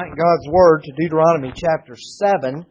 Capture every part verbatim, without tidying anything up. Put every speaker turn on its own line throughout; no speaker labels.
God's Word to Deuteronomy chapter seven.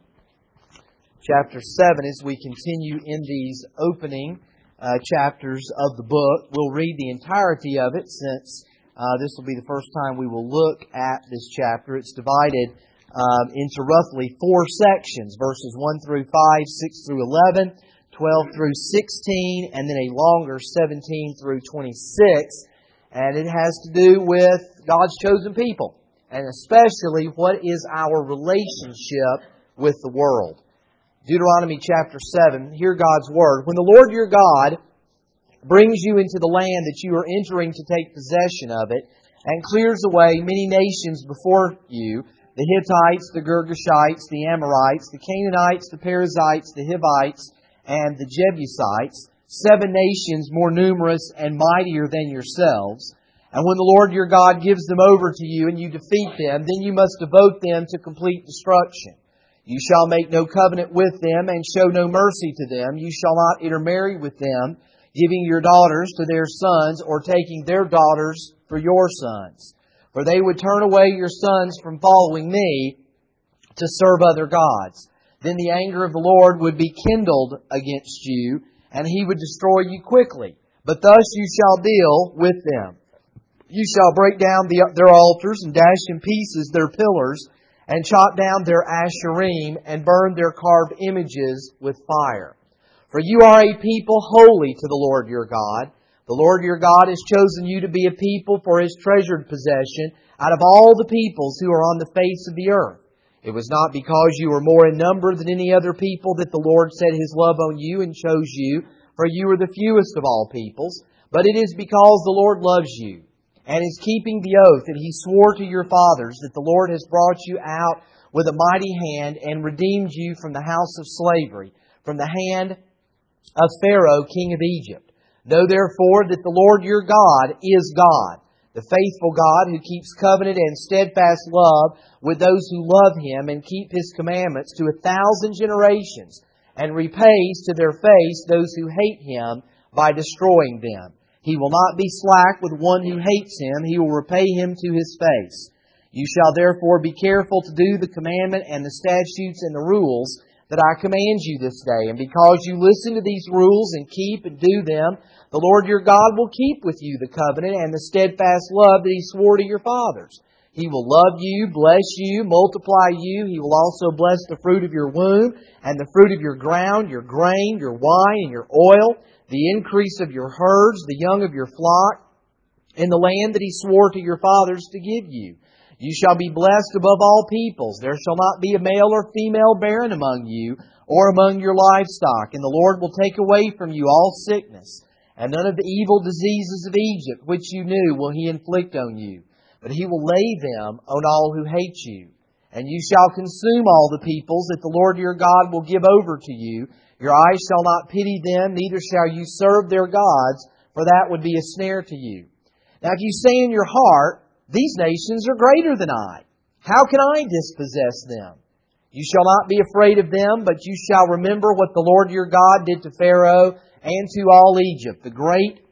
Chapter seven, as we continue in these opening uh, chapters of the book. We'll read the entirety of it since uh, this will be the first time we will look at this chapter. It's divided um, into roughly four sections, verses one through five, six through eleven, twelve through sixteen, and then a longer seventeen through twenty-six. And it has to do with God's chosen people, and especially what is our relationship with the world. Deuteronomy chapter seven, hear God's Word. When the Lord your God brings you into the land that you are entering to take possession of it, and clears away many nations before you, the Hittites, the Girgashites, the Amorites, the Canaanites, the Perizzites, the Hivites, and the Jebusites, seven nations more numerous and mightier than yourselves. And when the Lord your God gives them over to you and you defeat them, then you must devote them to complete destruction. You shall make no covenant with them and show no mercy to them. You shall not intermarry with them, giving your daughters to their sons or taking their daughters for your sons. For they would turn away your sons from following me to serve other gods. Then the anger of the Lord would be kindled against you, and He would destroy you quickly. But thus you shall deal with them. You shall break down the, their altars and dash in pieces their pillars, and chop down their asherim, and burn their carved images with fire. For you are a people holy to the Lord your God. The Lord your God has chosen you to be a people for His treasured possession out of all the peoples who are on the face of the earth. It was not because you were more in number than any other people that the Lord set His love on you and chose you, for you are the fewest of all peoples, but it is because the Lord loves you, and is keeping the oath that He swore to your fathers, that the Lord has brought you out with a mighty hand and redeemed you from the house of slavery, from the hand of Pharaoh, king of Egypt. Know therefore that the Lord your God is God, the faithful God who keeps covenant and steadfast love with those who love Him and keep His commandments to a thousand generations, and repays to their face those who hate Him by destroying them. He will not be slack with one who hates Him. He will repay him to his face. You shall therefore be careful to do the commandment and the statutes and the rules that I command you this day. And because you listen to these rules and keep and do them, the Lord your God will keep with you the covenant and the steadfast love that He swore to your fathers. He will love you, bless you, multiply you. He will also bless the fruit of your womb and the fruit of your ground, your grain, your wine, and your oil, the increase of your herds, the young of your flock, in the land that He swore to your fathers to give you. You shall be blessed above all peoples. There shall not be a male or female barren among you, or among your livestock. And the Lord will take away from you all sickness, and none of the evil diseases of Egypt, which you knew, will He inflict on you. But He will lay them on all who hate you. And you shall consume all the peoples that the Lord your God will give over to you. Your eyes shall not pity them, neither shall you serve their gods, for that would be a snare to you. Now if you say in your heart, these nations are greater than I, how can I dispossess them? You shall not be afraid of them, but you shall remember what the Lord your God did to Pharaoh and to all Egypt, the great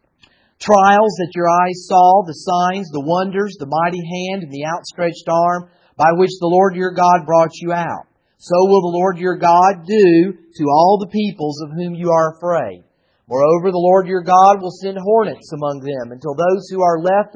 trials that your eyes saw, the signs, the wonders, the mighty hand, and the outstretched arm, by which the Lord your God brought you out. So will the Lord your God do to all the peoples of whom you are afraid. Moreover, the Lord your God will send hornets among them until those who are left,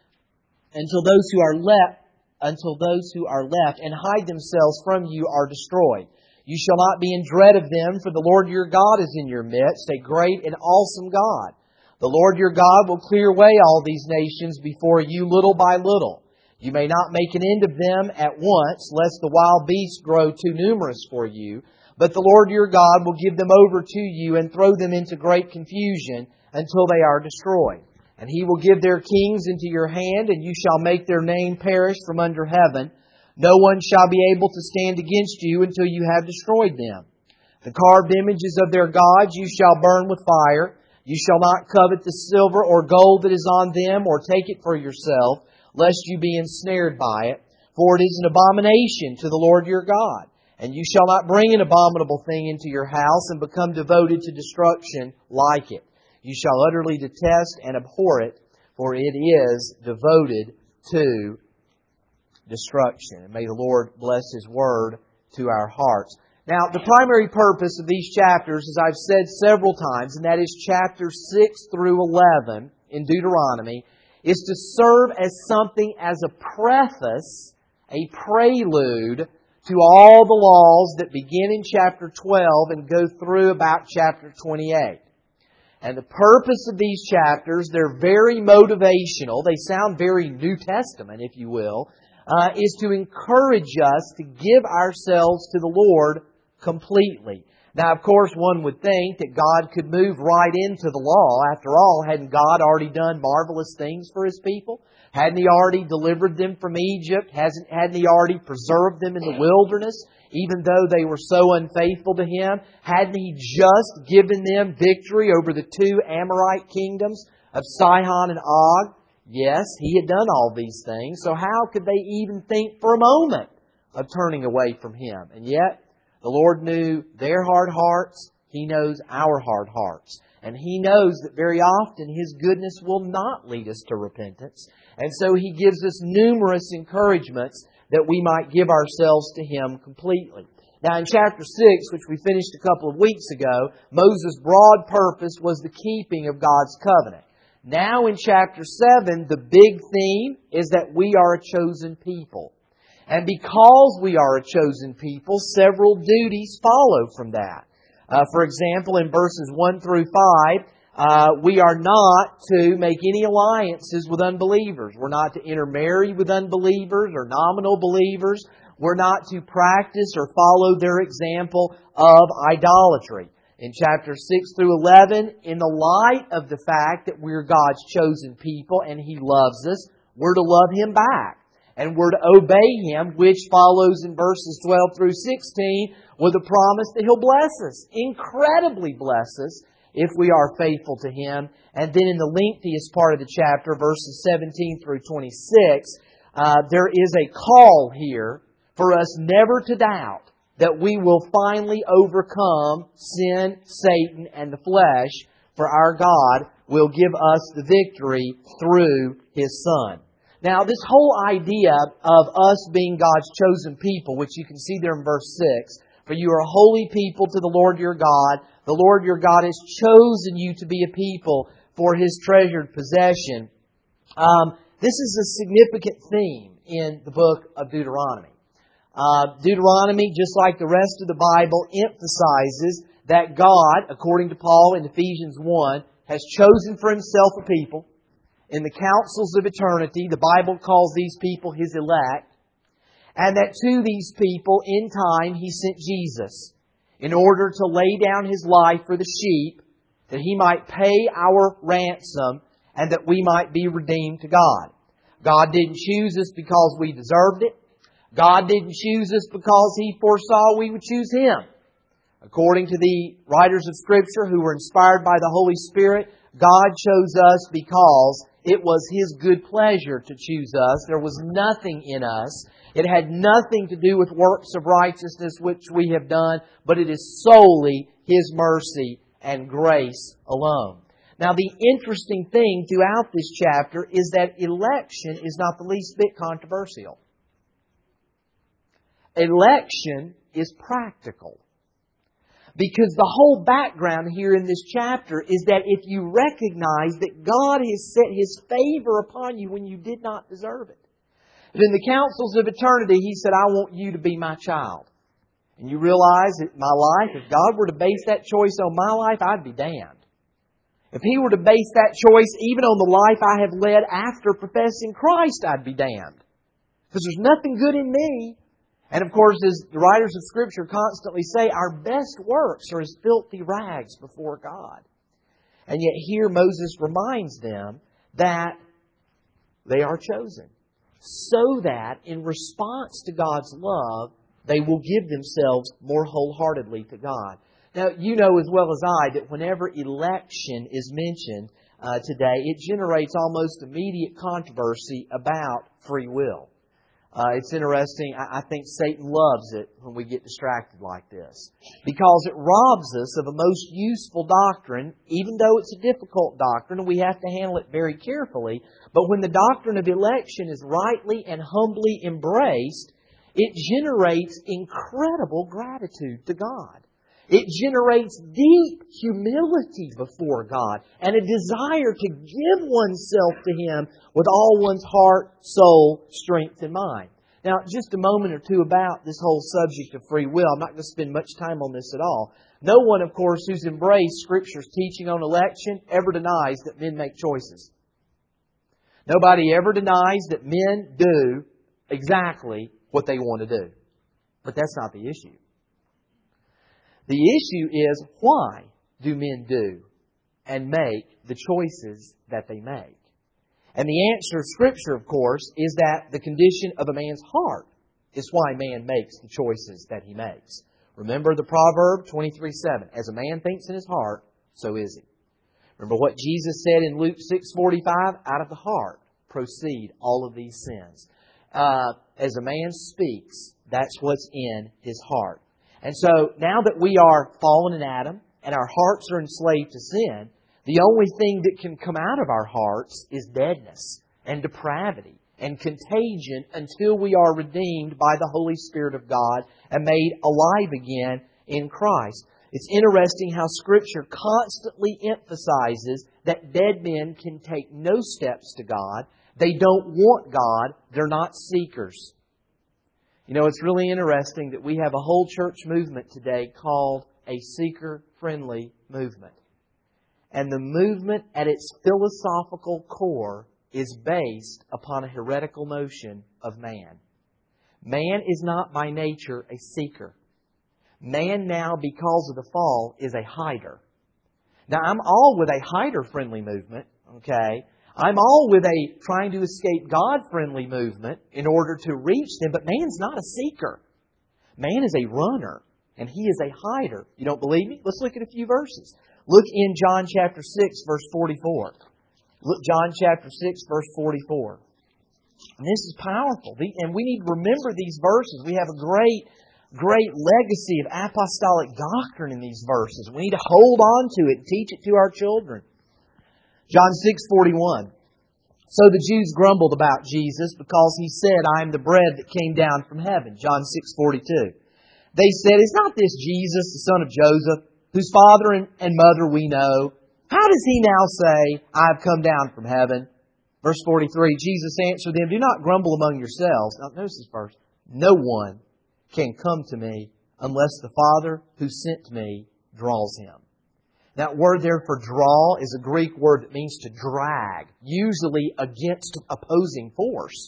until those who are left, until those who are left and hide themselves from you are destroyed. You shall not be in dread of them, for the Lord your God is in your midst, a great and awesome God. The Lord your God will clear away all these nations before you little by little. You may not make an end of them at once, lest the wild beasts grow too numerous for you. But the Lord your God will give them over to you and throw them into great confusion until they are destroyed. And He will give their kings into your hand, and you shall make their name perish from under heaven. No one shall be able to stand against you until you have destroyed them. The carved images of their gods you shall burn with fire. You shall not covet the silver or gold that is on them, or take it for yourself, lest you be ensnared by it. For it is an abomination to the Lord your God. And you shall not bring an abominable thing into your house and become devoted to destruction like it. You shall utterly detest and abhor it, for it is devoted to destruction. And may the Lord bless His Word to our hearts. Now, the primary purpose of these chapters, as I've said several times, and that is chapters six through eleven in Deuteronomy, is to serve as something as a preface, a prelude to all the laws that begin in chapter twelve and go through about chapter twenty-eight. And the purpose of these chapters, they're very motivational. They sound very New Testament, if you will, uh, is to encourage us to give ourselves to the Lord completely. Now, of course, one would think that God could move right into the law. After all, hadn't God already done marvelous things for His people? Hadn't He already delivered them from Egypt? Hasn't, hadn't He already preserved them in the wilderness, even though they were so unfaithful to Him? Hadn't He just given them victory over the two Amorite kingdoms of Sihon and Og? Yes, He had done all these things. So how could they even think for a moment of turning away from Him? And yet, the Lord knew their hard hearts. He knows our hard hearts. And He knows that very often His goodness will not lead us to repentance. And so He gives us numerous encouragements that we might give ourselves to Him completely. Now in chapter six, which we finished a couple of weeks ago, Moses' broad purpose was the keeping of God's covenant. Now in chapter seven, the big theme is that we are a chosen people. And because we are a chosen people, several duties follow from that. Uh, for example, in verses one through five, uh, we are not to make any alliances with unbelievers. We're not to intermarry with unbelievers or nominal believers. We're not to practice or follow their example of idolatry. In chapter six through eleven, in the light of the fact that we're God's chosen people and He loves us, we're to love Him back. And we're to obey Him, which follows in verses twelve through sixteen with a promise that He'll bless us, incredibly bless us, if we are faithful to Him. And then in the lengthiest part of the chapter, verses seventeen through twenty-six, uh, there is a call here for us never to doubt that we will finally overcome sin, Satan, and the flesh, for our God will give us the victory through His Son. Now, this whole idea of us being God's chosen people, which you can see there in verse six, for you are a holy people to the Lord your God. The Lord your God has chosen you to be a people for His treasured possession. Um, this is a significant theme in the book of Deuteronomy. Uh, Deuteronomy, just like the rest of the Bible, emphasizes that God, according to Paul in Ephesians one, has chosen for Himself a people. In the councils of eternity, the Bible calls these people His elect. And that to these people, in time, He sent Jesus in order to lay down His life for the sheep, that He might pay our ransom and that we might be redeemed to God. God didn't choose us because we deserved it. God didn't choose us because He foresaw we would choose Him. According to the writers of Scripture who were inspired by the Holy Spirit, God chose us because it was His good pleasure to choose us. There was nothing in us. It had nothing to do with works of righteousness which we have done, but it is solely His mercy and grace alone. Now, the interesting thing throughout this chapter is that election is not the least bit controversial. Election is practical. Because the whole background here in this chapter is that if you recognize that God has set His favor upon you when you did not deserve it. And in the councils of eternity, He said, I want you to be my child. And you realize that my life, if God were to base that choice on my life, I'd be damned. If He were to base that choice even on the life I have led after professing Christ, I'd be damned. Because there's nothing good in me. And of course, as the writers of Scripture constantly say, our best works are as filthy rags before God. And yet here Moses reminds them that they are chosen, so that in response to God's love, they will give themselves more wholeheartedly to God. Now, you know as well as I that whenever election is mentioned uh, today, it generates almost immediate controversy about free will. Uh, it's interesting. I, I think Satan loves it when we get distracted like this, because it robs us of a most useful doctrine, even though it's a difficult doctrine and we have to handle it very carefully. But when the doctrine of election is rightly and humbly embraced, it generates incredible gratitude to God. It generates deep humility before God and a desire to give oneself to Him with all one's heart, soul, strength, and mind. Now, just a moment or two about this whole subject of free will. I'm not going to spend much time on this at all. No one, of course, who's embraced Scripture's teaching on election ever denies that men make choices. Nobody ever denies that men do exactly what they want to do. But that's not the issue. The issue is, why do men do and make the choices that they make? And the answer of Scripture, of course, is that the condition of a man's heart is why man makes the choices that he makes. Remember the proverb twenty-three seven. As a man thinks in his heart, so is he. Remember what Jesus said in Luke six forty-five? Out of the heart proceed all of these sins. Uh, as a man speaks, that's what's in his heart. And so, now that we are fallen in Adam and our hearts are enslaved to sin, the only thing that can come out of our hearts is deadness and depravity and contagion until we are redeemed by the Holy Spirit of God and made alive again in Christ. It's interesting how Scripture constantly emphasizes that dead men can take no steps to God. They don't want God. They're not seekers. You know, it's really interesting that we have a whole church movement today called a seeker-friendly movement. And the movement at its philosophical core is based upon a heretical notion of man. Man is not by nature a seeker. Man now, because of the fall, is a hider. Now, I'm all with a hider-friendly movement, okay? I'm all with a trying to escape God-friendly movement in order to reach them, but man's not a seeker. Man is a runner, and he is a hider. You don't believe me? Let's look at a few verses. Look in John chapter six, verse forty-four. Look, John chapter six, verse forty-four. And this is powerful, and we need to remember these verses. We have a great, great legacy of apostolic doctrine in these verses. We need to hold on to it and teach it to our children. John six forty-one. So the Jews grumbled about Jesus because He said, I am the bread that came down from heaven. John six forty-two. They said, is not this Jesus, the son of Joseph, whose father and, and mother we know? How does He now say, I have come down from heaven? Verse forty-three, Jesus answered them, do not grumble among yourselves. Now notice this verse. No one can come to me unless the Father who sent me draws him. That word there for draw is a Greek word that means to drag, usually against opposing force.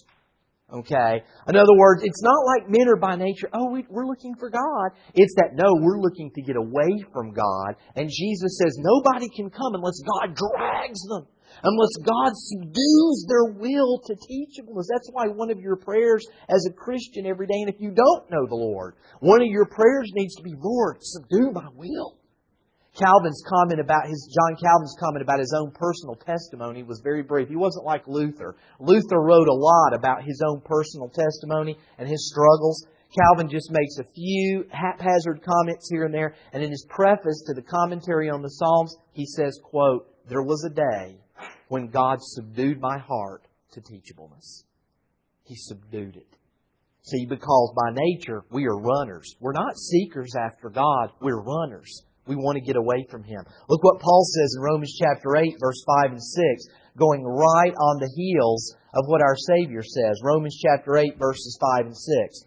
Okay? In other words, it's not like men are by nature, oh, we, we're looking for God. It's that, no, we're looking to get away from God. And Jesus says nobody can come unless God drags them. Unless God subdues their will to teachableness. That's why one of your prayers as a Christian every day, and if you don't know the Lord, one of your prayers needs to be, Lord, subdue my will. Calvin's comment about his, John Calvin's comment about his own personal testimony was very brief. He wasn't like Luther. Luther wrote a lot about his own personal testimony and his struggles. Calvin just makes a few haphazard comments here and there. And in his preface to the commentary on the Psalms, he says, quote, there was a day when God subdued my heart to teachableness. He subdued it. See, because by nature, we are runners. We're not seekers after God. We're runners. We want to get away from Him. Look what Paul says in Romans chapter eight, verse five and six, going right on the heels of what our Savior says. Romans chapter eight, verses five and six.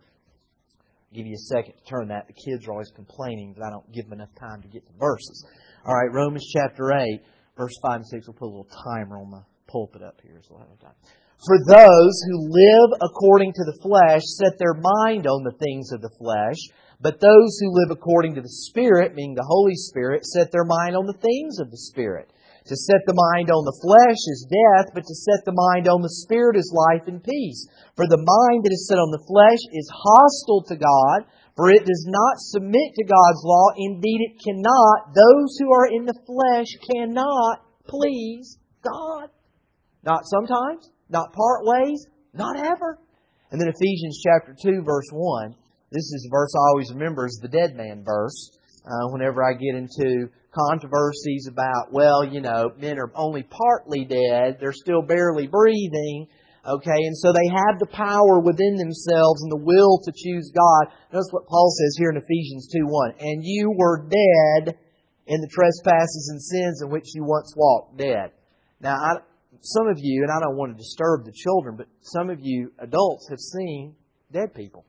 I'll give you a second to turn that. The kids are always complaining that I don't give them enough time to get to verses. All right, Romans chapter eight, verse five and six. We'll put a little timer on the pulpit up here so we'll have time. For those who live according to the flesh set their mind on the things of the flesh, but those who live according to the Spirit, meaning the Holy Spirit, set their mind on the things of the Spirit. To set the mind on the flesh is death, but to set the mind on the Spirit is life and peace. For the mind that is set on the flesh is hostile to God, for it does not submit to God's law. Indeed, it cannot. Those who are in the flesh cannot please God. Not sometimes, not part ways, not ever. And then Ephesians chapter two, verse one. This is a verse I always remember as the dead man verse. Uh, whenever I get into controversies about, well, you know, men are only partly dead, they're still barely breathing, okay, and so they have the power within themselves and the will to choose God. Notice what Paul says here in Ephesians two one. And you were dead in the trespasses and sins in which you once walked. Dead. Now, I, some of you, and I don't want to disturb the children, but some of you adults have seen dead people.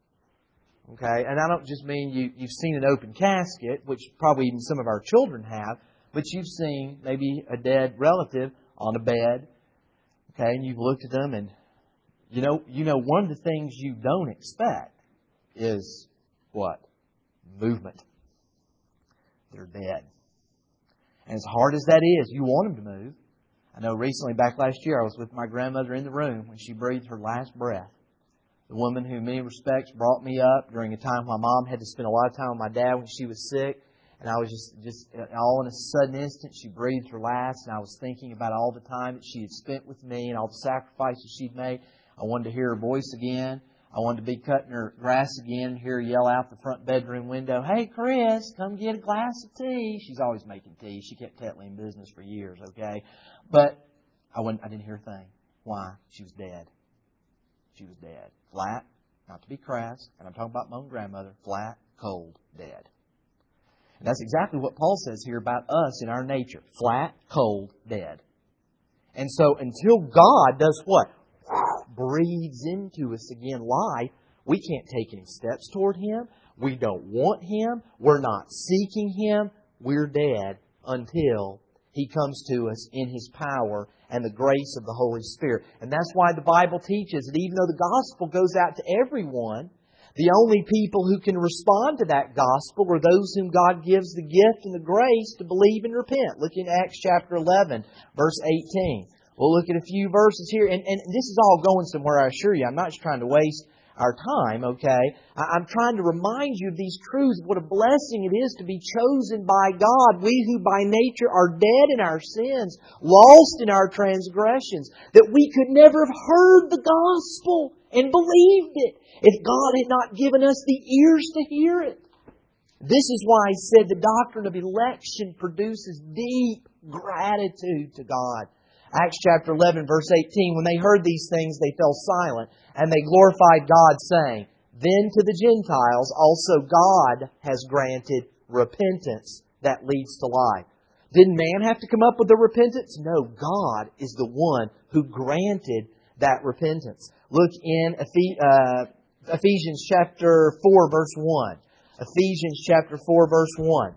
Okay, and I don't just mean you, you've seen an open casket, which probably even some of our children have, but you've seen maybe a dead relative on a bed, okay, and you've looked at them and you know, you know one of the things you don't expect is what? Movement. They're dead. And as hard as that is, you want them to move. I know recently, back last year, I was with my grandmother in the room when she breathed her last breath. The woman who in many respects brought me up during a time my mom had to spend a lot of time with my dad when she was sick. And I was just, just all in a sudden instant, she breathed her last. And I was thinking about all the time that she had spent with me and all the sacrifices she'd made. I wanted to hear her voice again. I wanted to be cutting her grass again and hear her yell out the front bedroom window, "Hey, Chris, come get a glass of tea." She's always making tea. She kept Tetley in business for years, okay? But I, wasn't, I didn't hear a thing. Why? She was dead. She was dead. Flat, not to be crass, and I'm talking about my own grandmother, flat, cold, dead. And that's exactly what Paul says here about us in our nature. Flat, cold, dead. And so until God does what? Breathes into us again life, we can't take any steps toward Him. We don't want Him. We're not seeking Him. We're dead until He comes to us in His power and the grace of the Holy Spirit. And that's why the Bible teaches that even though the gospel goes out to everyone, the only people who can respond to that gospel are those whom God gives the gift and the grace to believe and repent. Look in Acts chapter eleven, verse eighteen. We'll look at a few verses here. And, and this is all going somewhere, I assure you. I'm not just trying to waste our time, okay? I'm trying to remind you of these truths, what a blessing it is to be chosen by God. We who by nature are dead in our sins, lost in our transgressions, that we could never have heard the gospel and believed it if God had not given us the ears to hear it. This is why I said the doctrine of election produces deep gratitude to God. Acts chapter eleven, verse eighteen, when they heard these things, they fell silent, and they glorified God, saying, "Then to the Gentiles also God has granted repentance that leads to life." Didn't man have to come up with the repentance? No, God is the one who granted that repentance. Look in Ephesians chapter four, verse one. Ephesians chapter four, verse one.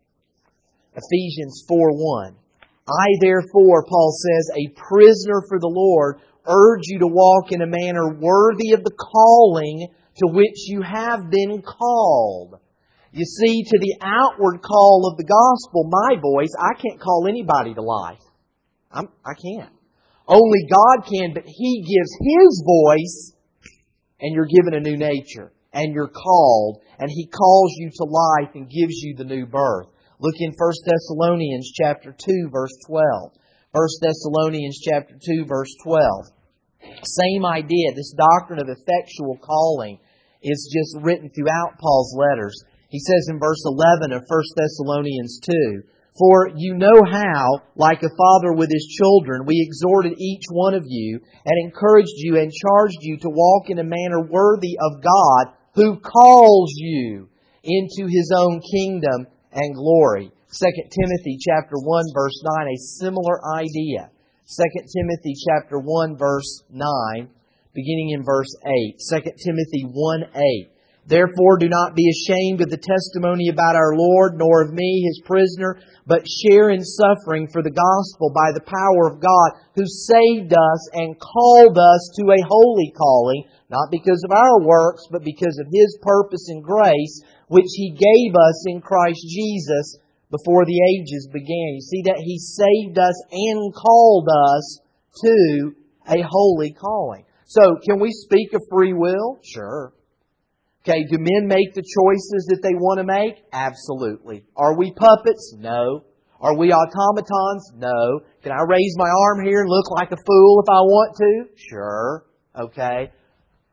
Ephesians four, one. "I therefore," Paul says, "a prisoner for the Lord, urge you to walk in a manner worthy of the calling to which you have been called." You see, to the outward call of the gospel, my voice, I can't call anybody to life. I'm, I can't. Only God can, but He gives His voice, and you're given a new nature, and you're called, and He calls you to life and gives you the new birth. Look in First Thessalonians chapter two, verse twelve. First Thessalonians chapter two, verse twelve. Same idea. This doctrine of effectual calling is just written throughout Paul's letters. He says in verse eleven of First Thessalonians two, "For you know how, like a father with his children, we exhorted each one of you and encouraged you and charged you to walk in a manner worthy of God, who calls you into His own kingdom and glory." Second Timothy chapter one, verse nine, a similar idea. Second Timothy chapter one, verse nine, beginning in verse eight. Second Timothy one, eight. "Therefore do not be ashamed of the testimony about our Lord, nor of me, His prisoner, but share in suffering for the gospel by the power of God, who saved us and called us to a holy calling, not because of our works, but because of His purpose and grace, which He gave us in Christ Jesus before the ages began." You see that He saved us and called us to a holy calling. So, can we speak of free will? Sure. Okay, do men make the choices that they want to make? Absolutely. Are we puppets? No. Are we automatons? No. Can I raise my arm here and look like a fool if I want to? Sure. Okay.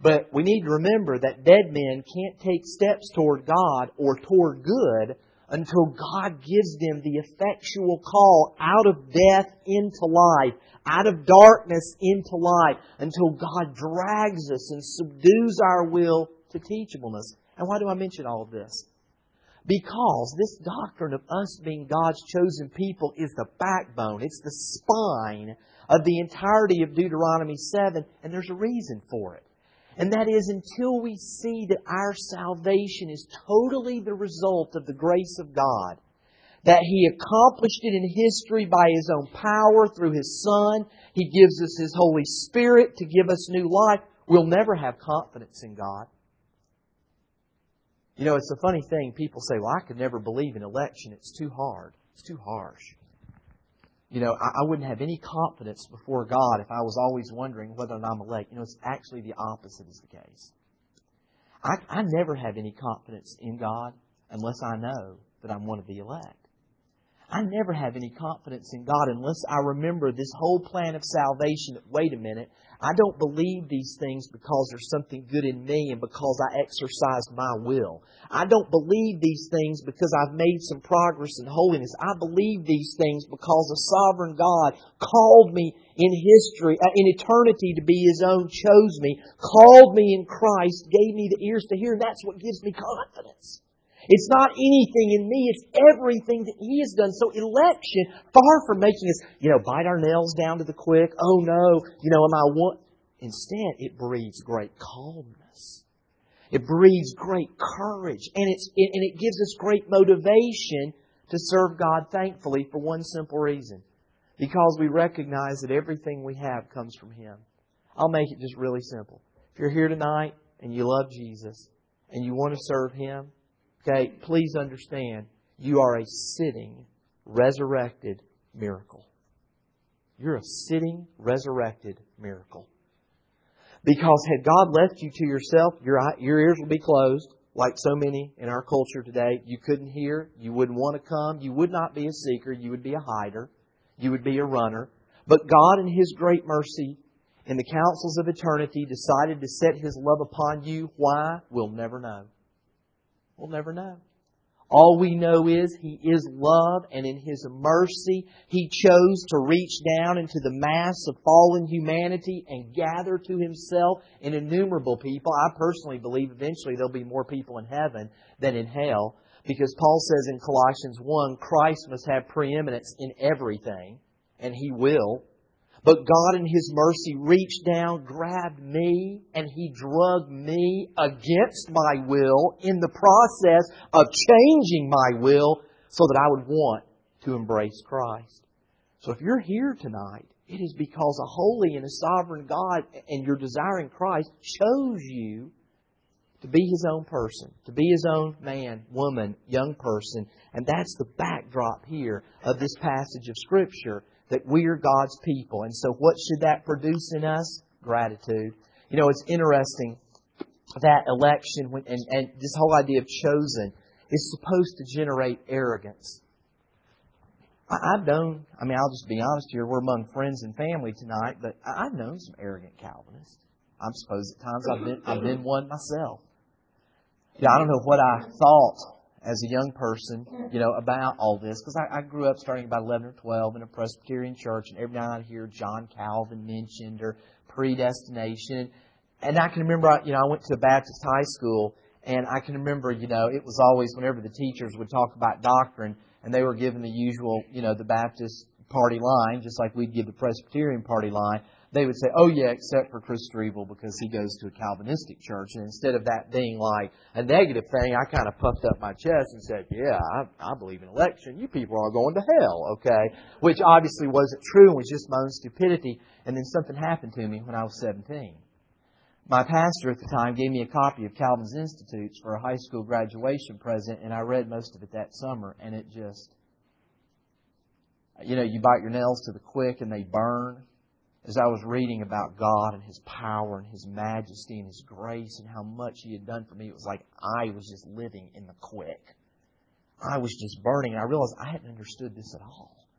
But we need to remember that dead men can't take steps toward God or toward good until God gives them the effectual call out of death into life, out of darkness into light, until God drags us and subdues our will to teachableness. And why do I mention all of this? Because this doctrine of us being God's chosen people is the backbone, it's the spine of the entirety of Deuteronomy seven, and there's a reason for it. And that is, until we see that our salvation is totally the result of the grace of God, that He accomplished it in history by His own power through His Son, He gives us His Holy Spirit to give us new life, we'll never have confidence in God. You know, it's a funny thing. People say, well, I could never believe in election. It's too hard. It's too harsh. You know, I, I wouldn't have any confidence before God if I was always wondering whether or not I'm elect. You know, it's actually the opposite is the case. I, I never have any confidence in God unless I know that I'm one of the elect. I never have any confidence in God unless I remember this whole plan of salvation. Wait a minute. I don't believe these things because there's something good in me and because I exercised my will. I don't believe these things because I've made some progress in holiness. I believe these things because a sovereign God called me in history, uh, in eternity to be His own, chose me, called me in Christ, gave me the ears to hear, and that's what gives me confidence. It's not anything in me, it's everything that He has done. So election, far from making us, you know, bite our nails down to the quick, oh no, you know, am I one? Instead, it breeds great calmness. It breeds great courage. And, it's, it, and it gives us great motivation to serve God thankfully for one simple reason. Because we recognize that everything we have comes from Him. I'll make it just really simple. If you're here tonight and you love Jesus and you want to serve Him, okay, please understand, you are a sitting, resurrected miracle. You're a sitting, resurrected miracle. Because had God left you to yourself, your your ears would be closed, like so many in our culture today. You couldn't hear. You wouldn't want to come. You would not be a seeker. You would be a hider. You would be a runner. But God, in His great mercy, in the councils of eternity, decided to set His love upon you. Why? We'll never know. We'll never know. All we know is He is love, and in His mercy, He chose to reach down into the mass of fallen humanity and gather to Himself an innumerable people. I personally believe eventually there'll be more people in heaven than in hell, because Paul says in Colossians one, Christ must have preeminence in everything, and He will. But God in His mercy reached down, grabbed me, and He drugged me against my will in the process of changing my will so that I would want to embrace Christ. So if you're here tonight, it is because a holy and a sovereign God and you're desiring Christ chose you to be His own person, to be His own man, woman, young person. And that's the backdrop here of this passage of Scripture, that we are God's people. And so what should that produce in us? Gratitude. You know, it's interesting that election when, and, and this whole idea of chosen is supposed to generate arrogance. I, I've known, I mean, I'll just be honest here, we're among friends and family tonight, but I've known some arrogant Calvinists. I suppose at times I've been, I've been one myself. Yeah, I don't know what I thought as a young person, you know, about all this. Because I, I grew up starting about eleven or twelve in a Presbyterian church, and every night I'd hear John Calvin mentioned or predestination. And I can remember, you know, I went to a Baptist high school, and I can remember, you know, it was always whenever the teachers would talk about doctrine, and they were given the usual, you know, the Baptist party line, just like we'd give the Presbyterian party line, they would say, oh yeah, except for Christopher Evil because he goes to a Calvinistic church. And instead of that being like a negative thing, I kind of puffed up my chest and said, yeah, I, I believe in election. You people are going to hell, okay? Which obviously wasn't true and was just my own stupidity. And then something happened to me when I was seventeen. My pastor at the time gave me a copy of Calvin's Institutes for a high school graduation present, and I read most of it that summer, and it just, you know, you bite your nails to the quick and they burn. As I was reading about God and His power and His majesty and His grace and how much He had done for me, it was like I was just living in the quick. I was just burning, and I realized I hadn't understood this at all.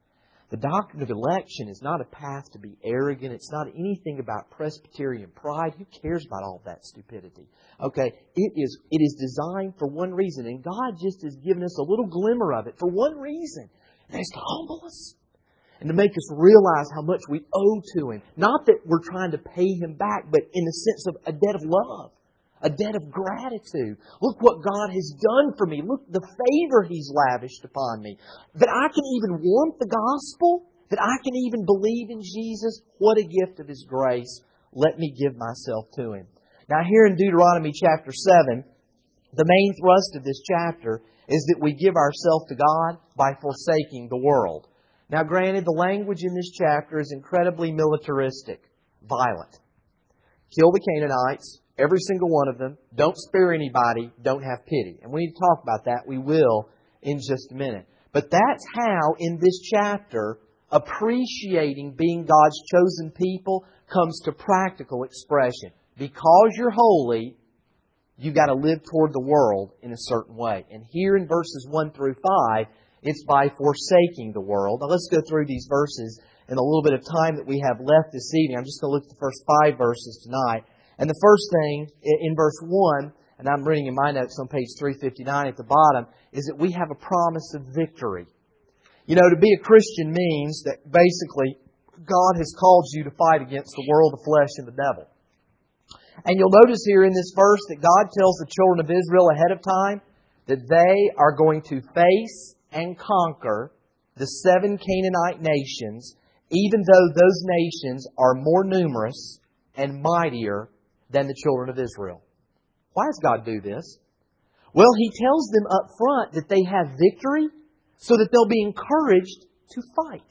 The doctrine of election is not a path to be arrogant. It's not anything about Presbyterian pride. Who cares about all that stupidity? Okay, it is it is designed for one reason, and God just has given us a little glimmer of it for one reason, and it's to humble us and to make us realize how much we owe to Him. Not that we're trying to pay Him back, but in the sense of a debt of love. A debt of gratitude. Look what God has done for me. Look the favor He's lavished upon me. That I can even want the gospel. That I can even believe in Jesus. What a gift of His grace. Let me give myself to Him. Now here in Deuteronomy chapter seven, the main thrust of this chapter is that we give ourselves to God by forsaking the world. Now granted, the language in this chapter is incredibly militaristic, violent. Kill the Canaanites. Every single one of them. Don't spare anybody. Don't have pity. And we need to talk about that. We will in just a minute. But that's how, in this chapter, appreciating being God's chosen people comes to practical expression. Because you're holy, you've got to live toward the world in a certain way. And here in verses one through five, it's by forsaking the world. Now let's go through these verses in a little bit of time that we have left this evening. I'm just going to look at the first five verses tonight. And the first thing in verse one, and I'm reading in my notes on page three fifty-nine at the bottom, is that we have a promise of victory. You know, to be a Christian means that basically God has called you to fight against the world, the flesh, and the devil. And you'll notice here in this verse that God tells the children of Israel ahead of time that they are going to face and conquer the seven Canaanite nations, even though those nations are more numerous and mightier than the children of Israel. Why does God do this? Well, He tells them up front that they have victory so that they'll be encouraged to fight.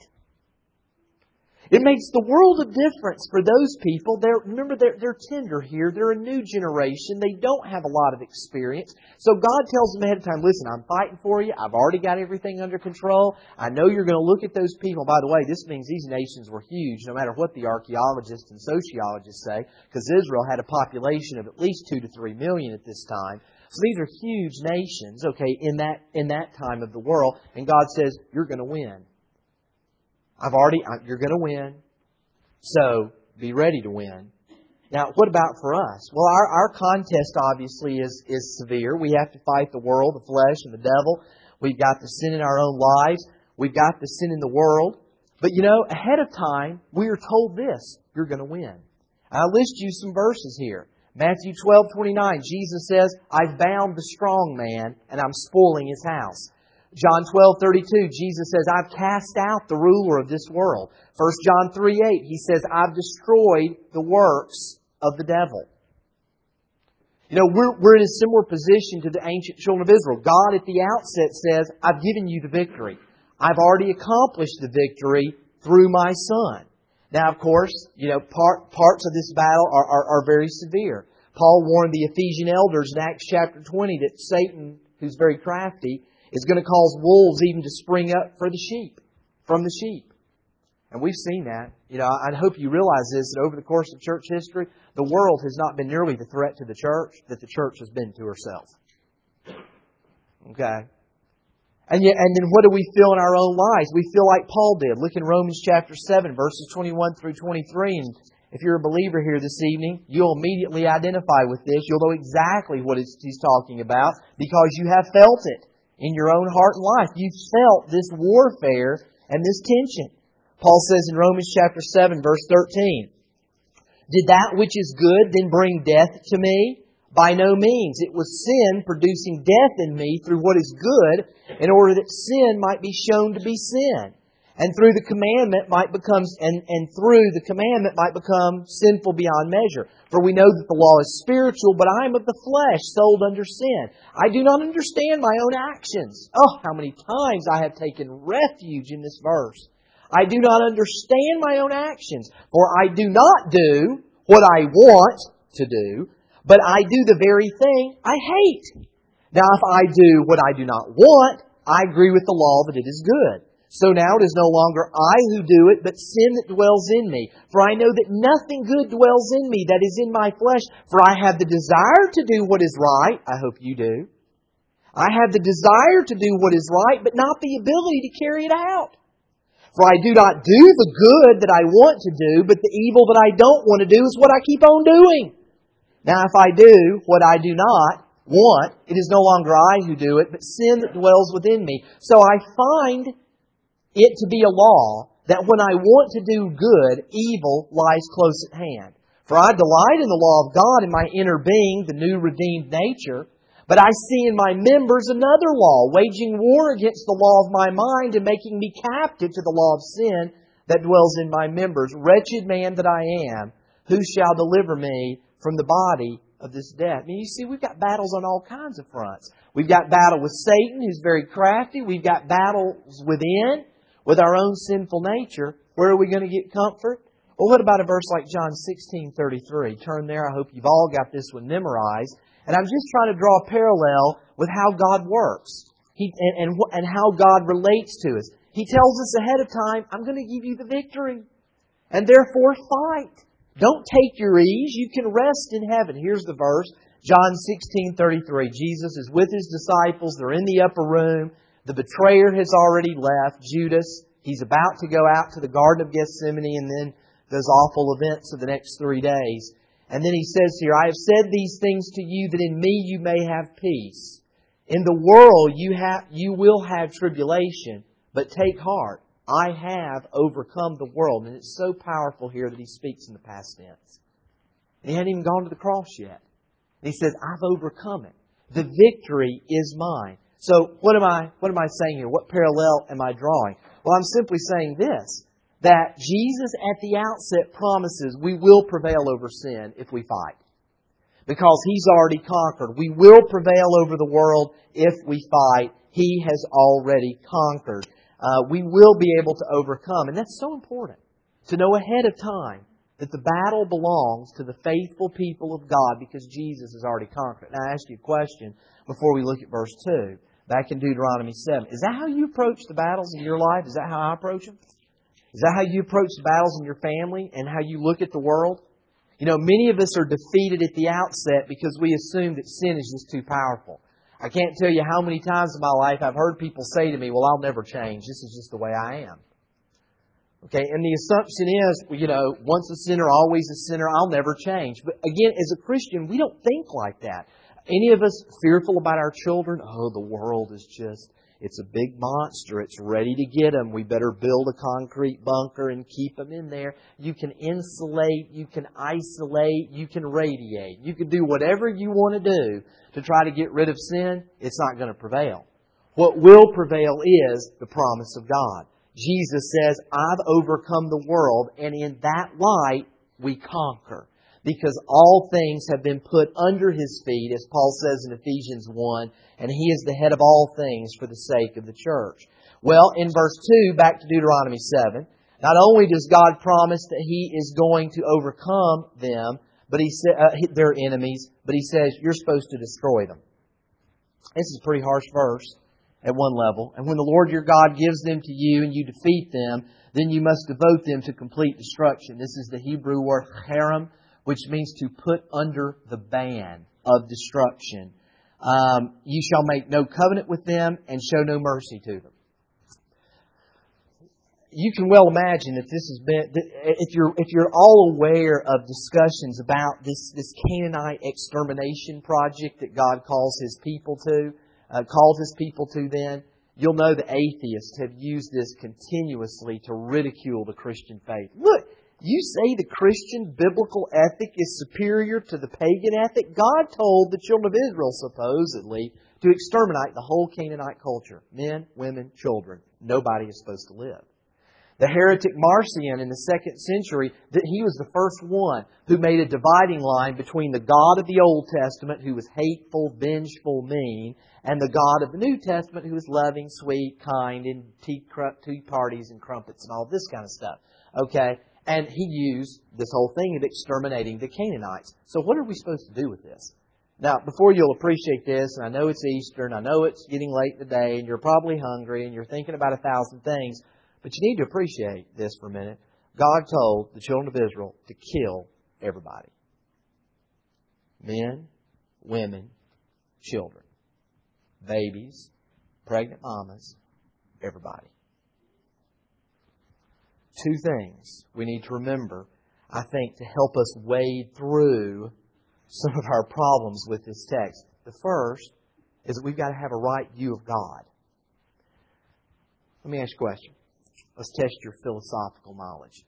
It makes the world of difference for those people. They're, remember, they're, they're tender here. They're a new generation. They don't have a lot of experience. So God tells them ahead of time, listen, I'm fighting for you. I've already got everything under control. I know you're going to look at those people. By the way, this means these nations were huge, no matter what the archaeologists and sociologists say, because Israel had a population of at least two to three million at this time. So these are huge nations, okay, in that, in that time of the world. And God says, you're going to win. I've already, you're going to win, so be ready to win. Now, what about for us? Well, our, our contest obviously is, is severe. We have to fight the world, the flesh, and the devil. We've got the sin in our own lives. We've got the sin in the world. But you know, ahead of time, we are told this, you're going to win. I'll list you some verses here. Matthew twelve twenty-nine, Jesus says, I've bound the strong man, and I'm spoiling his house. John twelve thirty-two, Jesus says, I've cast out the ruler of this world. First John three eight, He says, I've destroyed the works of the devil. You know, we're, we're in a similar position to the ancient children of Israel. God at the outset says, I've given you the victory. I've already accomplished the victory through my Son. Now, of course, you know, part, parts of this battle are, are, are very severe. Paul warned the Ephesian elders in Acts chapter twenty that Satan, who's very crafty, is going to cause wolves even to spring up for the sheep, from the sheep. And we've seen that. You know, I hope you realize this, that over the course of church history, the world has not been nearly the threat to the church that the church has been to herself. Okay? And yet, and then what do we feel in our own lives? We feel like Paul did. Look in Romans chapter seven, verses twenty-one through twenty-three. And if you're a believer here this evening, you'll immediately identify with this. You'll know exactly what he's talking about because you have felt it. In your own heart and life, you've felt this warfare and this tension. Paul says in Romans chapter seven, verse thirteen, Did that which is good then bring death to me? By no means. It was sin producing death in me through what is good, in order that sin might be shown to be sin. And through the commandment might become, and, and through the commandment might become sinful beyond measure. For we know that the law is spiritual, but I am of the flesh, sold under sin. I do not understand my own actions. Oh, how many times I have taken refuge in this verse. I do not understand my own actions, for I do not do what I want to do, but I do the very thing I hate. Now, if I do what I do not want, I agree with the law that it is good. So now it is no longer I who do it, but sin that dwells in me. For I know that nothing good dwells in me, that is in my flesh. For I have the desire to do what is right. I hope you do. I have the desire to do what is right, but not the ability to carry it out. For I do not do the good that I want to do, but the evil that I don't want to do is what I keep on doing. Now if I do what I do not want, it is no longer I who do it, but sin that dwells within me. So I find it to be a law that when I want to do good, evil lies close at hand. For I delight in the law of God in my inner being, the new redeemed nature. But I see in my members another law, waging war against the law of my mind and making me captive to the law of sin that dwells in my members. Wretched man that I am, who shall deliver me from the body of this death? I mean, you see, we've got battles on all kinds of fronts. We've got battle with Satan, who's very crafty. We've got battles within, with our own sinful nature. Where are we going to get comfort? Well, what about a verse like John sixteen thirty-three? Turn there. I hope you've all got this one memorized. And I'm just trying to draw a parallel with how God works he, and, and, and how God relates to us. He tells us ahead of time, I'm going to give you the victory. And therefore fight. Don't take your ease. You can rest in heaven. Here's the verse. John sixteen thirty-three. Jesus is with His disciples. They're in the upper room. The betrayer has already left. Judas, he's about to go out to the Garden of Gethsemane and then those awful events of the next three days. And then He says here, I have said these things to you that in me you may have peace. In the world you have, you will have tribulation, but take heart. I have overcome the world. And it's so powerful here that He speaks in the past tense. And He hadn't even gone to the cross yet. And He says, I've overcome it. The victory is mine. So what am I, what am I saying here? What parallel am I drawing? Well, I'm simply saying this, that Jesus at the outset promises we will prevail over sin if we fight. Because He's already conquered. We will prevail over the world if we fight. He has already conquered. Uh, we will be able to overcome. And that's so important, to know ahead of time that the battle belongs to the faithful people of God because Jesus has already conquered. Now I ask you a question before we look at verse two. Back in Deuteronomy seven. Is that how you approach the battles in your life? Is that how I approach them? Is that how you approach the battles in your family and how you look at the world? You know, many of us are defeated at the outset because we assume that sin is just too powerful. I can't tell you how many times in my life I've heard people say to me, well, I'll never change. This is just the way I am. Okay, and the assumption is, you know, once a sinner, always a sinner, I'll never change. But again, as a Christian, we don't think like that. Any of us fearful about our children? Oh, the world is just, it's a big monster. It's ready to get them. We better build a concrete bunker and keep them in there. You can insulate, you can isolate, you can radiate. You can do whatever you want to do to try to get rid of sin. It's not going to prevail. What will prevail is the promise of God. Jesus says, I've overcome the world, and in that light we conquer. Because all things have been put under His feet, as Paul says in Ephesians one, and He is the head of all things for the sake of the church. Well, in verse two, back to Deuteronomy seven, not only does God promise that He is going to overcome them, but He sa- uh, their enemies, but He says, you're supposed to destroy them. This is a pretty harsh verse at one level. And when the Lord your God gives them to you and you defeat them, then you must devote them to complete destruction. This is the Hebrew word harem, which means to put under the ban of destruction. Um, you shall make no covenant with them and show no mercy to them. You can well imagine that this has been, if you're if you're all aware of discussions about this this Canaanite extermination project that God calls His people to, uh, called His people to, then you'll know the atheists have used this continuously to ridicule the Christian faith. Look. You say the Christian biblical ethic is superior to the pagan ethic? God told the children of Israel, supposedly, to exterminate the whole Canaanite culture. Men, women, children. Nobody is supposed to live. The heretic Marcion in the second century, he was the first one who made a dividing line between the God of the Old Testament, who was hateful, vengeful, mean, and the God of the New Testament, who was loving, sweet, kind, and tea, tea parties and crumpets and all this kind of stuff. Okay? And he used this whole thing of exterminating the Canaanites. So what are we supposed to do with this? Now, before you'll appreciate this, and I know it's Easter, and I know it's getting late in the day, and you're probably hungry, and you're thinking about a thousand things, but you need to appreciate this for a minute. God told the children of Israel to kill everybody. Men, women, children, babies, pregnant mamas, everybody. two things we need to remember, I think, to help us wade through some of our problems with this text. The first is that we've got to have a right view of God. Let me ask you a question. Let's test your philosophical knowledge.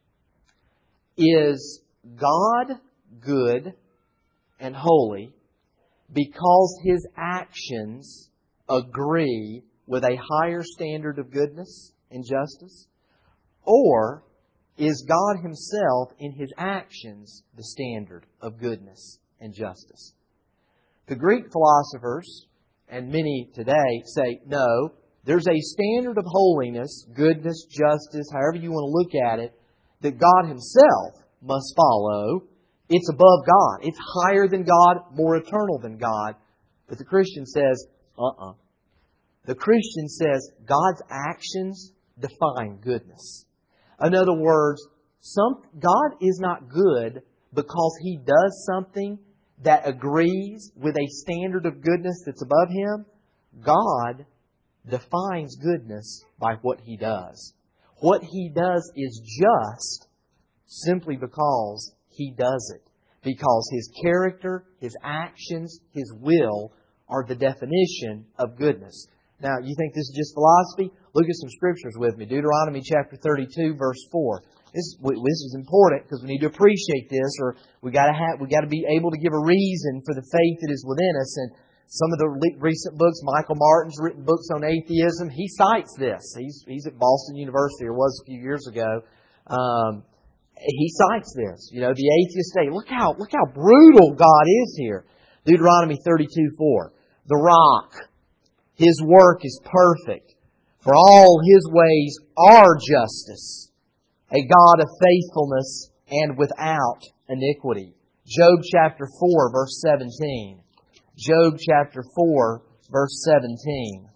Is God good and holy because His actions agree with a higher standard of goodness and justice? Or is God Himself in His actions the standard of goodness and justice? The Greek philosophers, and many today, say, no, there's a standard of holiness, goodness, justice, however you want to look at it, that God Himself must follow. It's above God. It's higher than God, more eternal than God. But the Christian says, uh-uh. The Christian says God's actions define goodness. In other words, some, God is not good because He does something that agrees with a standard of goodness that's above Him. God defines goodness by what He does. What He does is just simply because He does it. Because His character, His actions, His will are the definition of goodness. Now, you think this is just philosophy? Look at some scriptures with me. Deuteronomy chapter thirty-two, verse four. This, this is important because we need to appreciate this, or we got to have we got to be able to give a reason for the faith that is within us. And some of the recent books, Michael Martin's written books on atheism, he cites this. He's he's at Boston University, or was a few years ago. Um, he cites this. You know, the atheists say, look how look how brutal God is here. Deuteronomy thirty-two four. The rock, His work is perfect, for all His ways are justice, a God of faithfulness and without iniquity. Job chapter four, verse seventeen. Job chapter four, verse seventeen.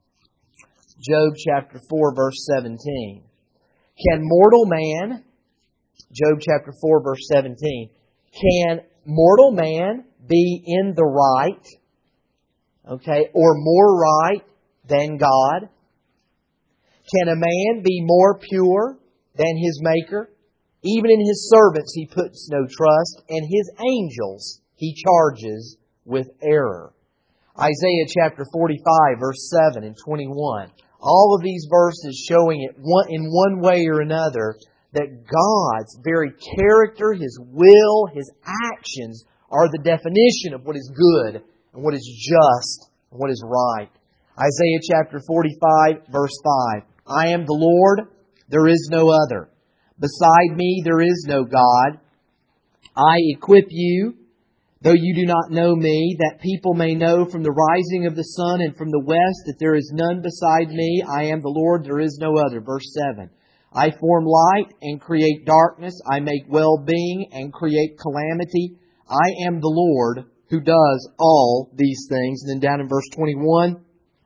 Job chapter four, verse seventeen. Can mortal man, Job chapter four, verse seventeen, can mortal man be in the right, okay, or more right than God? Can a man be more pure than his Maker? Even in His servants He puts no trust, and His angels He charges with error. Isaiah chapter forty-five, verse seven and twenty-one. All of these verses showing it one, in one way or another that God's very character, His will, His actions are the definition of what is good and what is just and what is right. Isaiah chapter forty-five, verse five. I am the Lord, there is no other. Beside me there is no God. I equip you, though you do not know me, that people may know from the rising of the sun and from the west that there is none beside me. I am the Lord, there is no other. Verse seven. I form light and create darkness. I make well-being and create calamity. I am the Lord who does all these things. And then down in verse twenty-one,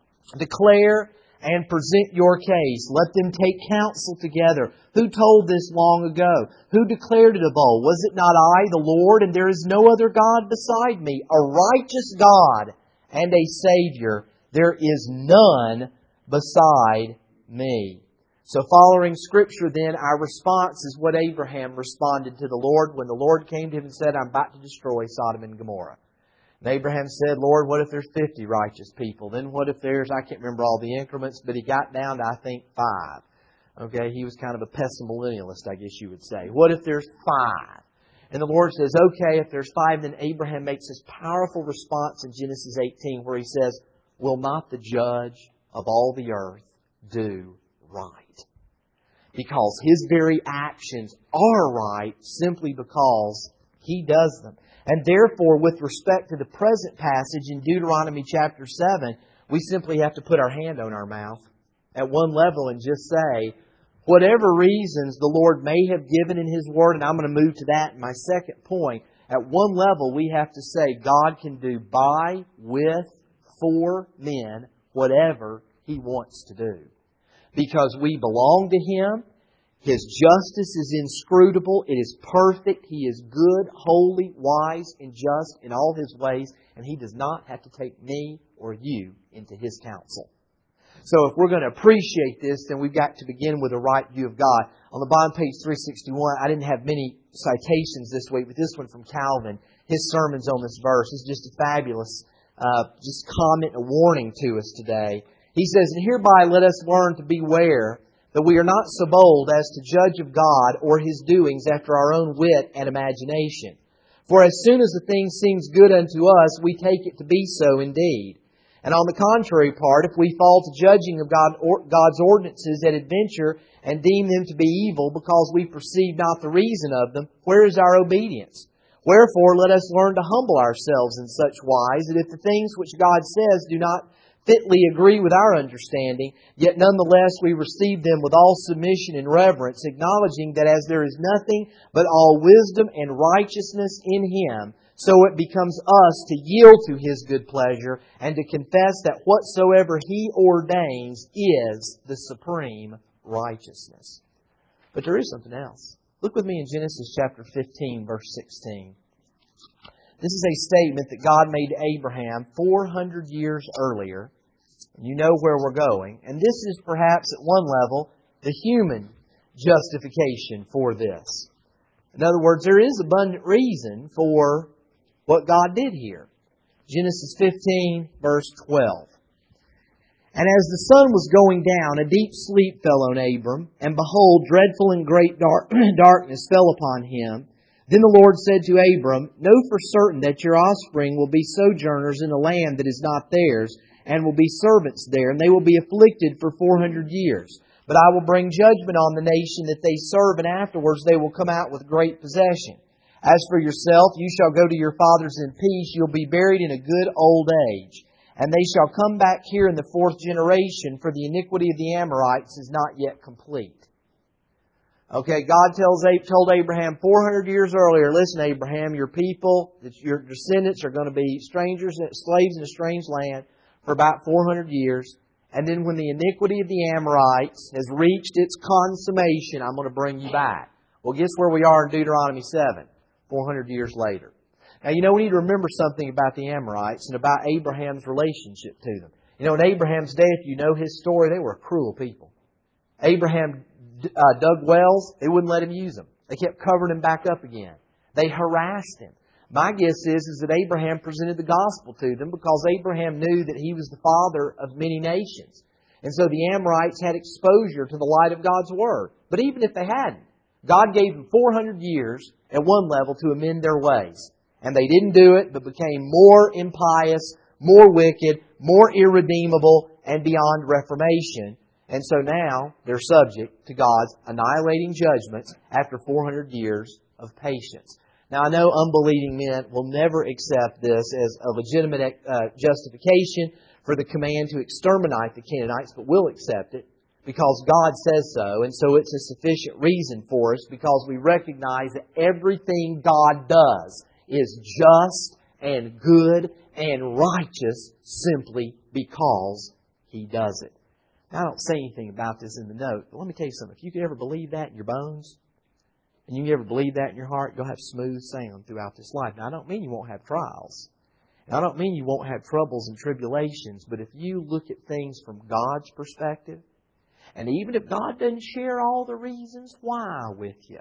declare and present your case. Let them take counsel together. Who told this long ago? Who declared it of old? Was it not I, the Lord, and there is no other God beside me? A righteous God and a Savior. There is none beside me. So following Scripture then, our response is what Abraham responded to the Lord when the Lord came to him and said, I'm about to destroy Sodom and Gomorrah. And Abraham said, Lord, what if there's fifty righteous people? Then what if there's, I can't remember all the increments, but he got down to, I think, five. Okay, he was kind of a pessimillennialist, I guess you would say. What if there's five? And the Lord says, okay, if there's five, then Abraham makes this powerful response in Genesis eighteen where he says, will not the judge of all the earth do right? Because His very actions are right simply because He does them. And therefore, with respect to the present passage in Deuteronomy chapter seven, we simply have to put our hand on our mouth at one level and just say, whatever reasons the Lord may have given in His Word, and I'm going to move to that in my second point, at one level we have to say God can do by, with, for men, whatever He wants to do. Because we belong to Him. His justice is inscrutable. It is perfect. He is good, holy, wise, and just in all His ways. And He does not have to take me or you into His counsel. So if we're going to appreciate this, then we've got to begin with a right view of God. On the bottom page three sixty-one, I didn't have many citations this week, but this one from Calvin, his sermons on this verse is just a fabulous uh, just comment, a warning to us today. He says, "And hereby let us learn to beware that we are not so bold as to judge of God or His doings after our own wit and imagination. For as soon as a thing seems good unto us, we take it to be so indeed. And on the contrary part, if we fall to judging of God or God's ordinances at adventure and deem them to be evil because we perceive not the reason of them, where is our obedience? Wherefore let us learn to humble ourselves in such wise that if the things which God says do not fitly agree with our understanding, yet nonetheless we receive them with all submission and reverence, acknowledging that as there is nothing but all wisdom and righteousness in Him, so it becomes us to yield to His good pleasure and to confess that whatsoever He ordains is the supreme righteousness." But there is something else. Look with me in Genesis chapter fifteen, verse sixteen. This is a statement that God made to Abraham four hundred years earlier. You know where we're going. And this is perhaps at one level the human justification for this. In other words, there is abundant reason for what God did here. Genesis fifteen, verse twelve. "And as the sun was going down, a deep sleep fell on Abram, and behold, dreadful and great dark, darkness fell upon him. Then the Lord said to Abram, Know for certain that your offspring will be sojourners in a land that is not theirs, and will be servants there, and they will be afflicted for four hundred years. But I will bring judgment on the nation that they serve, and afterwards they will come out with great possession. As for yourself, you shall go to your fathers in peace. You'll be buried in a good old age. And they shall come back here in the fourth generation, for the iniquity of the Amorites is not yet complete." Okay, God tells told Abraham four hundred years earlier, "Listen, Abraham, your people, your descendants are going to be strangers, slaves in a strange land for about four hundred years. And then when the iniquity of the Amorites has reached its consummation, I'm going to bring you back." Well, guess where we are in Deuteronomy seven? four hundred years later. Now, you know, we need to remember something about the Amorites and about Abraham's relationship to them. You know, in Abraham's day, if you know his story, they were cruel people. Abraham uh, dug wells, they wouldn't let him use them. They kept covering him back up again. They harassed him. My guess is, is that Abraham presented the gospel to them because Abraham knew that he was the father of many nations. And so the Amorites had exposure to the light of God's Word. But even if they hadn't, God gave them four hundred years at one level to amend their ways. And they didn't do it, but became more impious, more wicked, more irredeemable, and beyond reformation. And so now they're subject to God's annihilating judgments after four hundred years of patience. Now, I know unbelieving men will never accept this as a legitimate uh, justification for the command to exterminate the Canaanites, but we'll accept it because God says so. And so it's a sufficient reason for us because we recognize that everything God does is just and good and righteous simply because He does it. Now, I don't say anything about this in the note, but let me tell you something. If you could ever believe that in your bones, and you can ever believe that in your heart, you'll have smooth sound throughout this life. Now, I don't mean you won't have trials. And I don't mean you won't have troubles and tribulations. But if you look at things from God's perspective, and even if God doesn't share all the reasons why with you,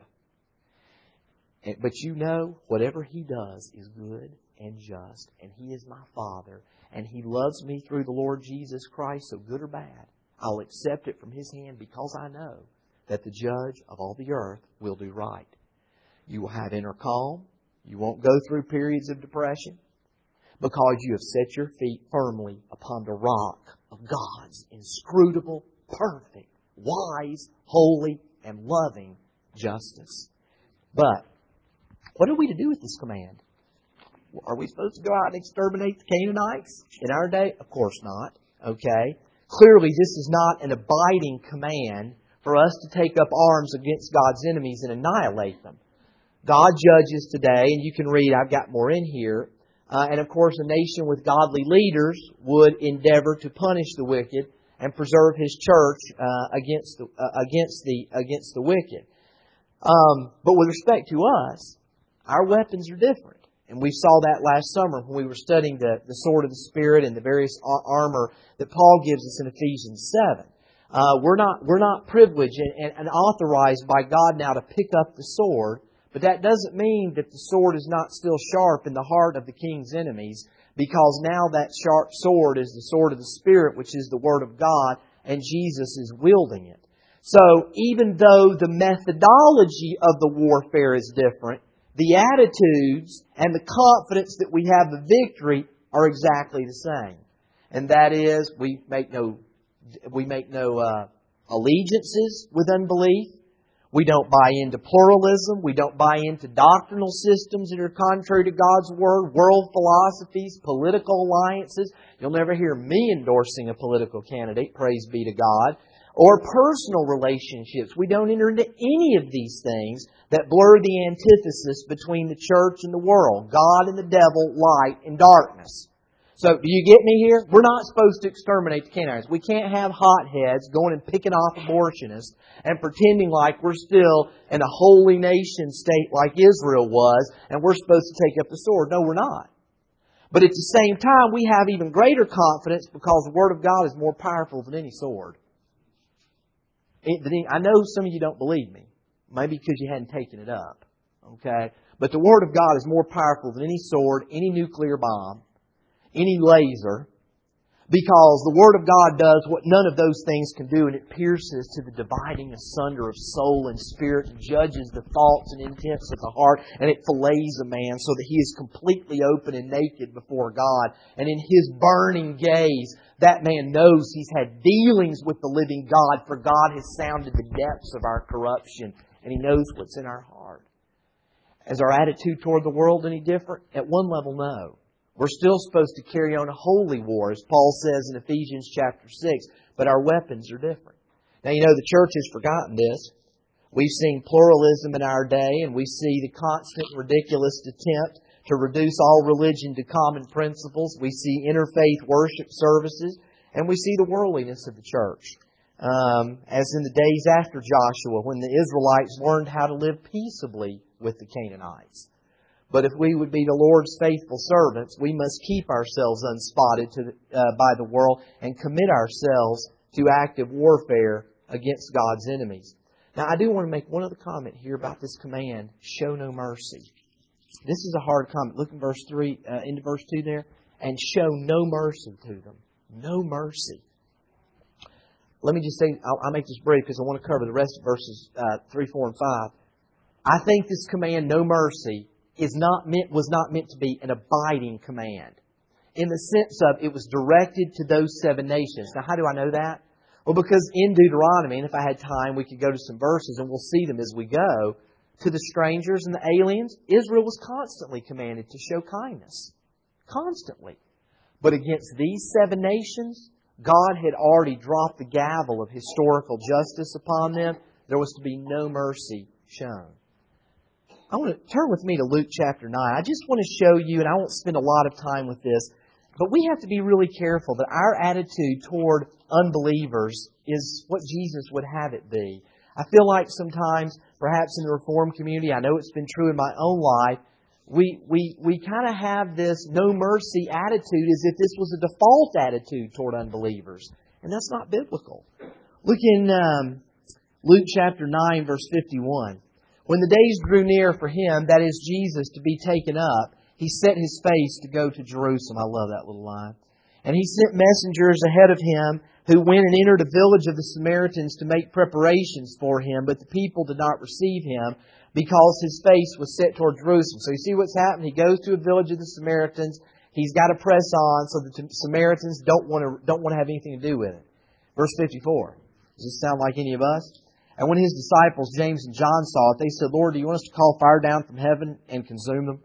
but you know whatever He does is good and just, and He is my Father, and He loves me through the Lord Jesus Christ, so good or bad, I'll accept it from His hand because I know that the Judge of all the earth will do right. You will have inner calm. You won't go through periods of depression because you have set your feet firmly upon the rock of God's inscrutable, perfect, wise, holy, and loving justice. But what are we to do with this command? Are we supposed to go out and exterminate the Canaanites in our day? Of course not. Okay? Clearly, this is not an abiding command for us to take up arms against God's enemies and annihilate them. God judges today, and you can read, I've got more in here. Uh, and of course, a nation with godly leaders would endeavor to punish the wicked and preserve His church uh, against the uh, against the against the wicked. Um, but with respect to us, our weapons are different. And we saw that last summer when we were studying the, the sword of the Spirit and the various armor that Paul gives us in Ephesians seven. Uh, we're not we're not privileged and, and, and authorized by God now to pick up the sword, but that doesn't mean that the sword is not still sharp in the heart of the king's enemies, because now that sharp sword is the sword of the Spirit, which is the Word of God, and Jesus is wielding it. So even though the methodology of the warfare is different, the attitudes and the confidence that we have of victory are exactly the same. And that is, we make no we make no uh, allegiances with unbelief. We don't buy into pluralism. We don't buy into doctrinal systems that are contrary to God's Word, world philosophies, political alliances. You'll never hear me endorsing a political candidate, praise be to God. Or personal relationships. We don't enter into any of these things that blur the antithesis between the church and the world, God and the devil, light and darkness. So, do you get me here? We're not supposed to exterminate the Canaanites. We can't have hotheads going and picking off abortionists and pretending like we're still in a holy nation state like Israel was and we're supposed to take up the sword. No, we're not. But at the same time, we have even greater confidence because the Word of God is more powerful than any sword. I know some of you don't believe me. Maybe because you hadn't taken it up. Okay? But the Word of God is more powerful than any sword, any nuclear bomb, any laser, because the Word of God does what none of those things can do, and it pierces to the dividing asunder of soul and spirit and judges the thoughts and intents of the heart, and it fillets a man so that he is completely open and naked before God. And in His burning gaze, that man knows he's had dealings with the living God, for God has sounded the depths of our corruption, and He knows what's in our heart. Is our attitude toward the world any different? At one level, no. We're still supposed to carry on a holy war, as Paul says in Ephesians chapter six, but our weapons are different. Now, you know, the church has forgotten this. We've seen pluralism in our day, and we see the constant ridiculous attempt to reduce all religion to common principles. We see interfaith worship services, and we see the worldliness of the church. Um, as in the days after Joshua, when the Israelites learned how to live peaceably with the Canaanites. But if we would be the Lord's faithful servants, we must keep ourselves unspotted to the, uh, by the world and commit ourselves to active warfare against God's enemies. Now, I do want to make one other comment here about this command, show no mercy. This is a hard comment. Look in verse three, uh, into verse two there. And show no mercy to them. No mercy. Let me just say, I'll, I'll make this brief because I want to cover the rest of verses uh, three, four, and five. I think this command, no mercy, is not meant was not meant to be an abiding command. In the sense of it was directed to those seven nations. Now, how do I know that? Well, because in Deuteronomy, and if I had time, we could go to some verses and we'll see them as we go, to the strangers and the aliens, Israel was constantly commanded to show kindness. Constantly. But against these seven nations, God had already dropped the gavel of historical justice upon them. There was to be no mercy shown. I want to turn with me to Luke chapter nine. I just want to show you, and I won't spend a lot of time with this, but we have to be really careful that our attitude toward unbelievers is what Jesus would have it be. I feel like sometimes, perhaps in the Reformed community, I know it's been true in my own life, we we we kind of have this no mercy attitude as if this was a default attitude toward unbelievers. And that's not biblical. Look in um, Luke chapter nine, verse fifty-one. When the days drew near for Him, that is Jesus, to be taken up, He set His face to go to Jerusalem. I love that little line. And He sent messengers ahead of Him who went and entered a village of the Samaritans to make preparations for Him. But the people did not receive Him because His face was set toward Jerusalem. So you see what's happened? He goes to a village of the Samaritans. He's got to press on so the Samaritans don't want to, don't want to have anything to do with it. Verse fifty-four. Does this sound like any of us? And when His disciples, James and John, saw it, they said, Lord, do you want us to call fire down from heaven and consume them?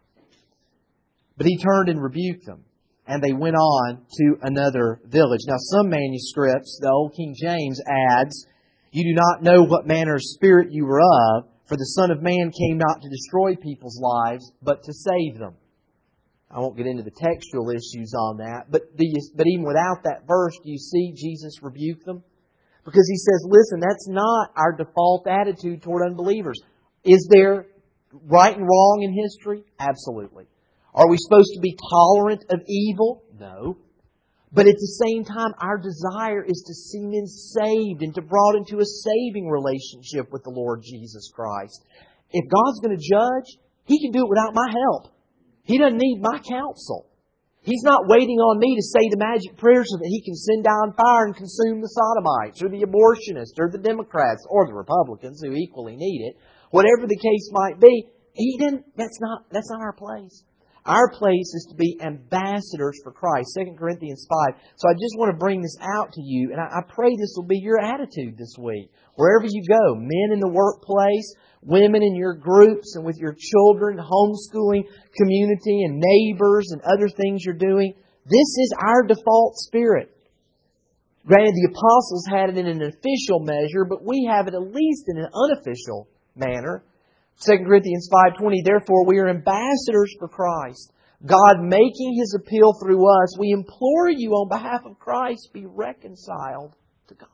But He turned and rebuked them, and they went on to another village. Now, some manuscripts, the Old King James adds, you do not know what manner of spirit you were of, for the Son of Man came not to destroy people's lives, but to save them. I won't get into the textual issues on that, but do you, but even without that verse, do you see Jesus rebuke them? Because He says, listen, that's not our default attitude toward unbelievers. Is there right and wrong in history? Absolutely. Are we supposed to be tolerant of evil? No. But at the same time, our desire is to see men saved and to brought into a saving relationship with the Lord Jesus Christ. If God's going to judge, He can do it without my help. He doesn't need my counsel. He's not waiting on me to say the magic prayer so that He can send down fire and consume the sodomites or the abortionists or the Democrats or the Republicans who equally need it. Whatever the case might be, He didn't. That's not. That's not our place. Our place is to be ambassadors for Christ. Second Corinthians five. So I just want to bring this out to you, and I, I pray this will be your attitude this week. Wherever you go, men in the workplace, women in your groups and with your children, homeschooling community and neighbors and other things you're doing, this is our default spirit. Granted, the apostles had it in an official measure, but we have it at least in an unofficial manner. Second Corinthians five twenty, therefore we are ambassadors for Christ, God making His appeal through us. We implore you on behalf of Christ, be reconciled to God.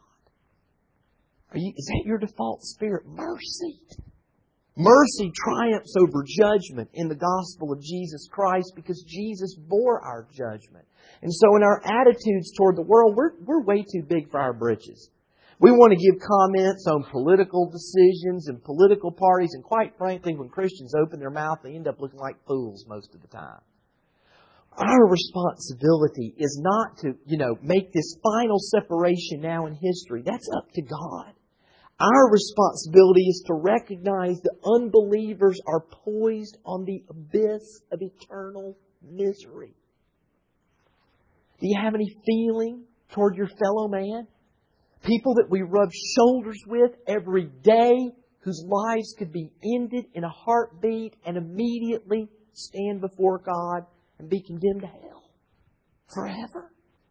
Are you, is that your default spirit? Mercy. Mercy triumphs over judgment in the gospel of Jesus Christ because Jesus bore our judgment. And so in our attitudes toward the world, we're, we're way too big for our britches. We want to give comments on political decisions and political parties, and quite frankly, when Christians open their mouth, they end up looking like fools most of the time. Our responsibility is not to, you know, make this final separation now in history. That's up to God. Our responsibility is to recognize that unbelievers are poised on the abyss of eternal misery. Do you have any feeling toward your fellow man? People that we rub shoulders with every day, whose lives could be ended in a heartbeat and immediately stand before God and be condemned to hell forever.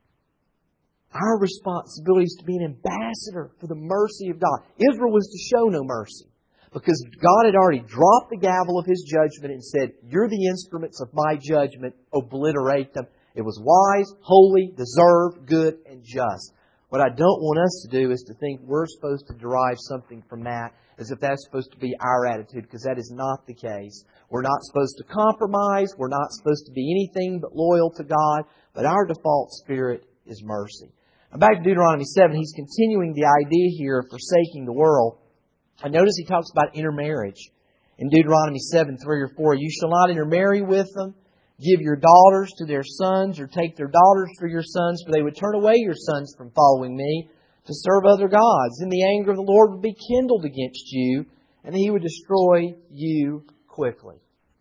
Our responsibility is to be an ambassador for the mercy of God. Israel was to show no mercy because God had already dropped the gavel of His judgment and said, you're the instruments of my judgment, obliterate them. It was wise, holy, deserved, good, and just. What I don't want us to do is to think we're supposed to derive something from that as if that's supposed to be our attitude, because that is not the case. We're not supposed to compromise. We're not supposed to be anything but loyal to God. But our default spirit is mercy. Now back to Deuteronomy seven, he's continuing the idea here of forsaking the world. I notice he talks about intermarriage. In Deuteronomy seven, three or four, you shall not intermarry with them. Give your daughters to their sons, or take their daughters for your sons, for they would turn away your sons from following me to serve other gods. Then the anger of the Lord would be kindled against you, and He would destroy you quickly.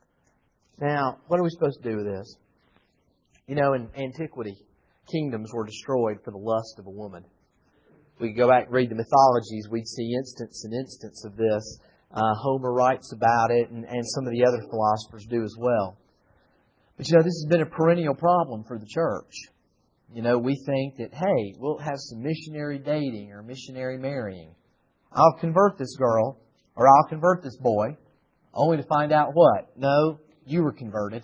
Now, what are we supposed to do with this? You know, in antiquity, kingdoms were destroyed for the lust of a woman. We could go back and read the mythologies. We'd see instance and instance of this. Uh, Homer writes about it, and, and some of the other philosophers do as well. But you know, this has been a perennial problem for the church. You know, we think that, hey, we'll have some missionary dating or missionary marrying. I'll convert this girl, or I'll convert this boy, only to find out what? No, you were converted.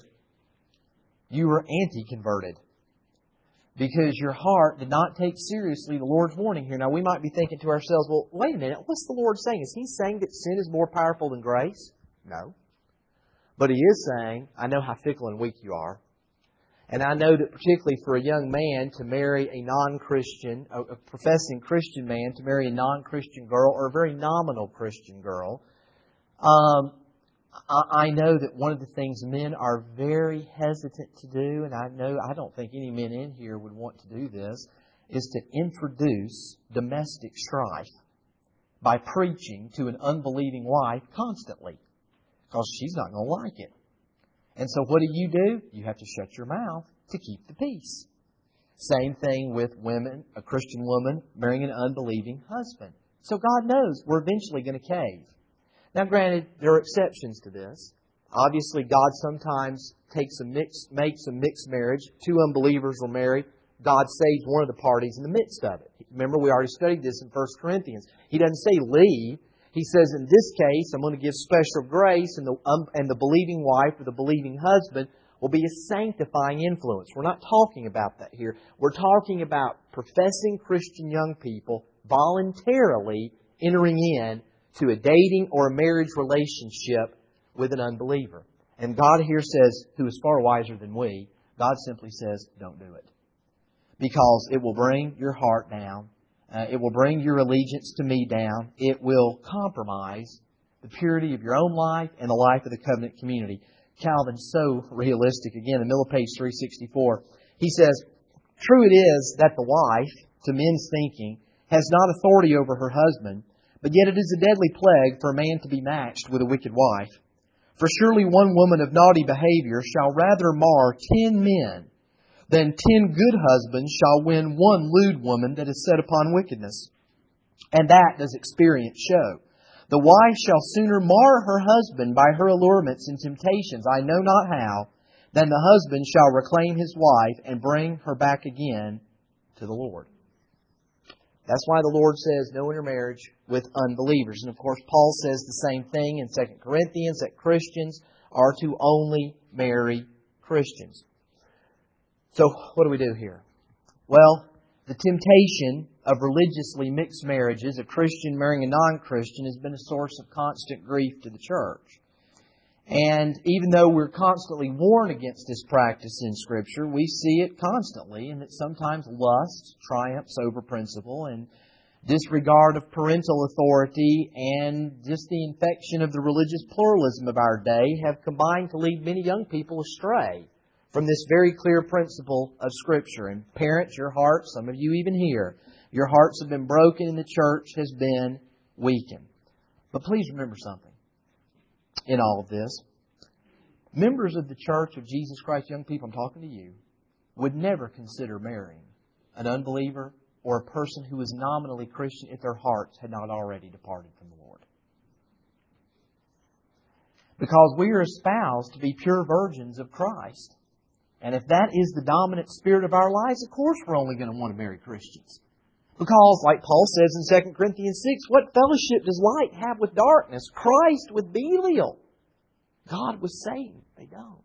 You were anti-converted. Because your heart did not take seriously the Lord's warning here. Now, we might be thinking to ourselves, well, wait a minute, what's the Lord saying? Is He saying that sin is more powerful than grace? No. But He is saying, I know how fickle and weak you are. And I know that particularly for a young man to marry a non-Christian, a professing Christian man to marry a non-Christian girl or a very nominal Christian girl, um, I know that one of the things men are very hesitant to do, and I know I don't think any men in here would want to do this, is to introduce domestic strife by preaching to an unbelieving wife constantly. Because she's not going to like it. And so what do you do? You have to shut your mouth to keep the peace. Same thing with women, a Christian woman marrying an unbelieving husband. So God knows we're eventually going to cave. Now granted, there are exceptions to this. Obviously, God sometimes takes a mixed, makes a mixed marriage. Two unbelievers will marry. God saves one of the parties in the midst of it. Remember, we already studied this in First Corinthians. He doesn't say leave. He says, in this case, I'm going to give special grace, and the, um, and the believing wife or the believing husband will be a sanctifying influence. We're not talking about that here. We're talking about professing Christian young people voluntarily entering in to a dating or a marriage relationship with an unbeliever. And God here says, who is far wiser than we, God simply says, don't do it. Because it will bring your heart down. Uh, it will bring your allegiance to me down. It will compromise the purity of your own life and the life of the covenant community. Calvin's so realistic. Again, in the middle of page three sixty-four, he says, true it is that the wife, to men's thinking, has not authority over her husband, but yet it is a deadly plague for a man to be matched with a wicked wife. For surely one woman of naughty behavior shall rather mar ten men than ten good husbands shall win one lewd woman that is set upon wickedness. And that does experience show. The wife shall sooner mar her husband by her allurements and temptations, I know not how, than the husband shall reclaim his wife and bring her back again to the Lord. That's why the Lord says no intermarriage with unbelievers. And of course, Paul says the same thing in Second Corinthians, that Christians are to only marry Christians. So what do we do here? Well, the temptation of religiously mixed marriages, a Christian marrying a non-Christian, has been a source of constant grief to the church. And even though we're constantly warned against this practice in Scripture, we see it constantly, and that sometimes lust triumphs over principle, and disregard of parental authority and just the infection of the religious pluralism of our day have combined to lead many young people astray from this very clear principle of Scripture. And parents, your hearts, some of you even here, your hearts have been broken and the church has been weakened. But please remember something in all of this. Members of the Church of Jesus Christ, young people, I'm talking to you, would never consider marrying an unbeliever or a person who is nominally Christian if their hearts had not already departed from the Lord. Because we are espoused to be pure virgins of Christ. And if that is the dominant spirit of our lives, of course we're only going to want to marry Christians. Because, like Paul says in Second Corinthians six, what fellowship does light have with darkness? Christ with Belial. God with Satan. They don't.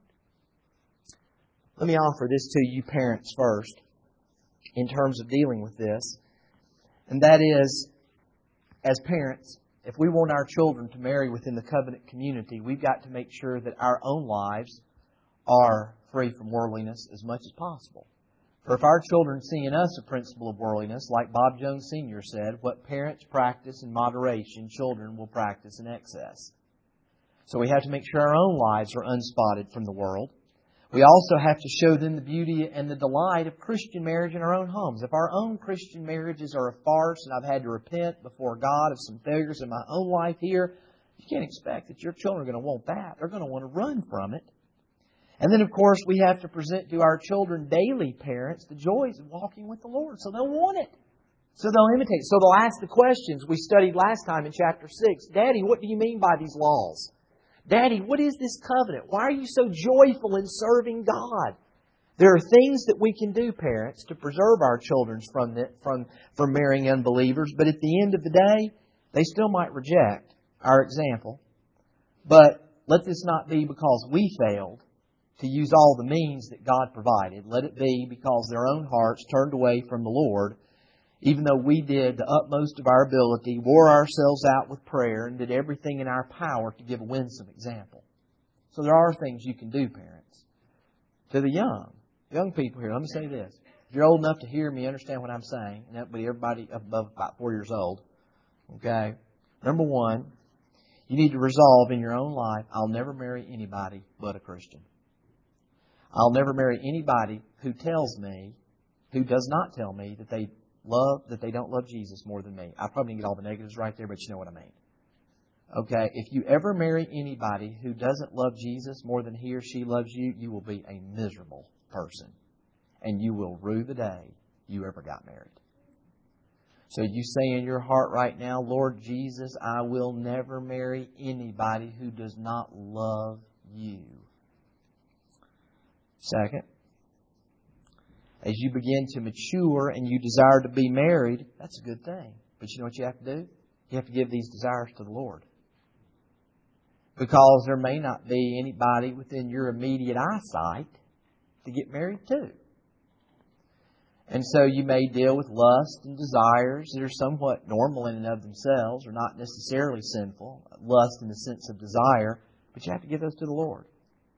Let me offer this to you parents first in terms of dealing with this. And that is, as parents, if we want our children to marry within the covenant community, we've got to make sure that our own lives are free from worldliness as much as possible. For if our children see in us a principle of worldliness, like Bob Jones Senior said, what parents practice in moderation, children will practice in excess. So we have to make sure our own lives are unspotted from the world. We also have to show them the beauty and the delight of Christian marriage in our own homes. If our own Christian marriages are a farce and I've had to repent before God of some failures in my own life here, you can't expect that your children are going to want that. They're going to want to run from it. And then, of course, we have to present to our children daily, parents, the joys of walking with the Lord. So they'll want it. So they'll imitate. So they'll ask the questions we studied last time in chapter six. Daddy, what do you mean by these laws? Daddy, what is this covenant? Why are you so joyful in serving God? There are things that we can do, parents, to preserve our children from, the, from, from marrying unbelievers. But at the end of the day, they still might reject our example. But let this not be because we failed to use all the means that God provided. Let it be because their own hearts turned away from the Lord, even though we did the utmost of our ability, wore ourselves out with prayer, and did everything in our power to give a winsome example. So there are things you can do, parents. To the young, young people here, let me say this. If you're old enough to hear me, understand what I'm saying, and that would be everybody above about four years old, okay? Number one, you need to resolve in your own life, I'll never marry anybody but a Christian. I'll never marry anybody who tells me, who does not tell me that they love, that they don't love Jesus more than me. I probably didn't get all the negatives right there, but you know what I mean. Okay, if you ever marry anybody who doesn't love Jesus more than he or she loves you, you will be a miserable person. And you will rue the day you ever got married. So you say in your heart right now, Lord Jesus, I will never marry anybody who does not love you. Second, as you begin to mature and you desire to be married, that's a good thing. But you know what you have to do? You have to give these desires to the Lord. Because there may not be anybody within your immediate eyesight to get married to. And so you may deal with lust and desires that are somewhat normal in and of themselves, or not necessarily sinful. Lust in the sense of desire, but you have to give those to the Lord.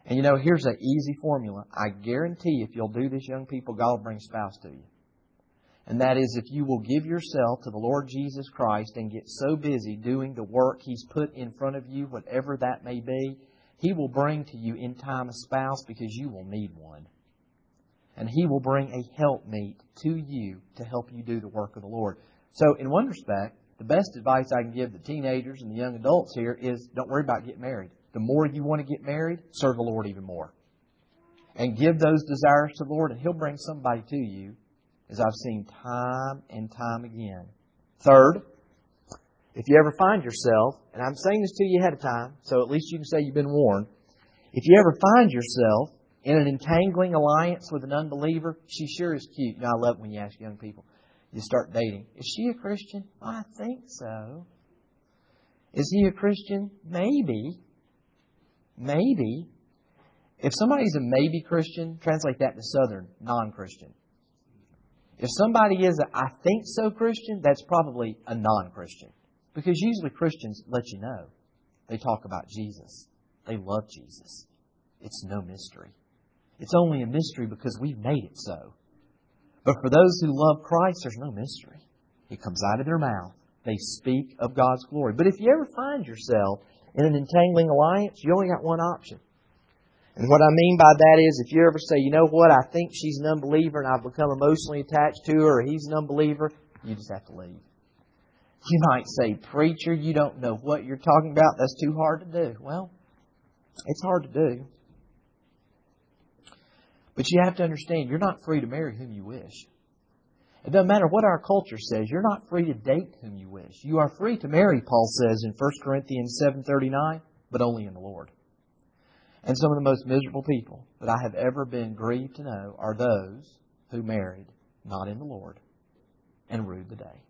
And you know, here's an easy formula. I guarantee if you'll do this, young people, God will bring a spouse to you. And that is if you will give yourself to the Lord Jesus Christ and get so busy doing the work He's put in front of you, whatever that may be, He will bring to you in time a spouse because you will need one. And He will bring a helpmeet to you to help you do the work of the Lord. So in one respect, the best advice I can give the teenagers and the young adults here is don't worry about getting married. The more you want to get married, serve the Lord even more. And give those desires to the Lord, and He'll bring somebody to you, as I've seen time and time again. Third, if you ever find yourself, and I'm saying this to you ahead of time, so at least you can say you've been warned. If you ever find yourself in an entangling alliance with an unbeliever, she sure is cute. You know, I love when you ask young people, you start dating, is she a Christian? Oh, I think so. Is he a Christian? Maybe. Maybe. If somebody's a maybe Christian, translate that to Southern, non-Christian. If somebody is a I think so Christian, that's probably a non-Christian. Because usually Christians let you know. They talk about Jesus. They love Jesus. It's no mystery. It's only a mystery because we've made it so. But for those who love Christ, there's no mystery. It comes out of their mouth. They speak of God's glory. But if you ever find yourself in an entangling alliance, you only got one option. And what I mean by that is, if you ever say, you know what, I think she's an unbeliever and I've become emotionally attached to her, or he's an unbeliever, you just have to leave. You might say, preacher, you don't know what you're talking about. That's too hard to do. Well, it's hard to do. But you have to understand, you're not free to marry whom you wish. It doesn't matter what our culture says. You're not free to date whom you wish. You are free to marry, Paul says in First Corinthians seven thirty-nine, but only in the Lord. And some of the most miserable people that I have ever been grieved to know are those who married not in the Lord and rued the day.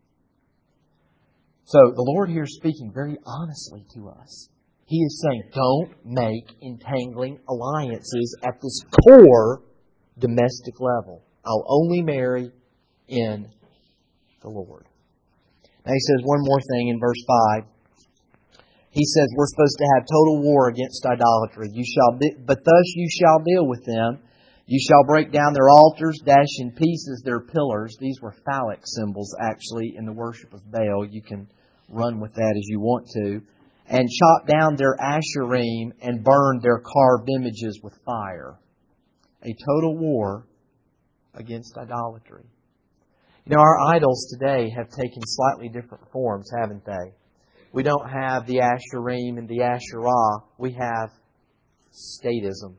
So the Lord here is speaking very honestly to us. He is saying, don't make entangling alliances at this core domestic level. I'll only marry in the Lord. Now he says one more thing in verse five. He says we're supposed to have total war against idolatry. You shall, be, but thus you shall deal with them. You shall break down their altars, dash in pieces their pillars. These were phallic symbols, actually, in the worship of Baal. You can run with that as you want to. And chop down their asherim and burn their carved images with fire. A total war against idolatry. You know, our idols today have taken slightly different forms, haven't they? We don't have the asherim and the Asherah. We have statism.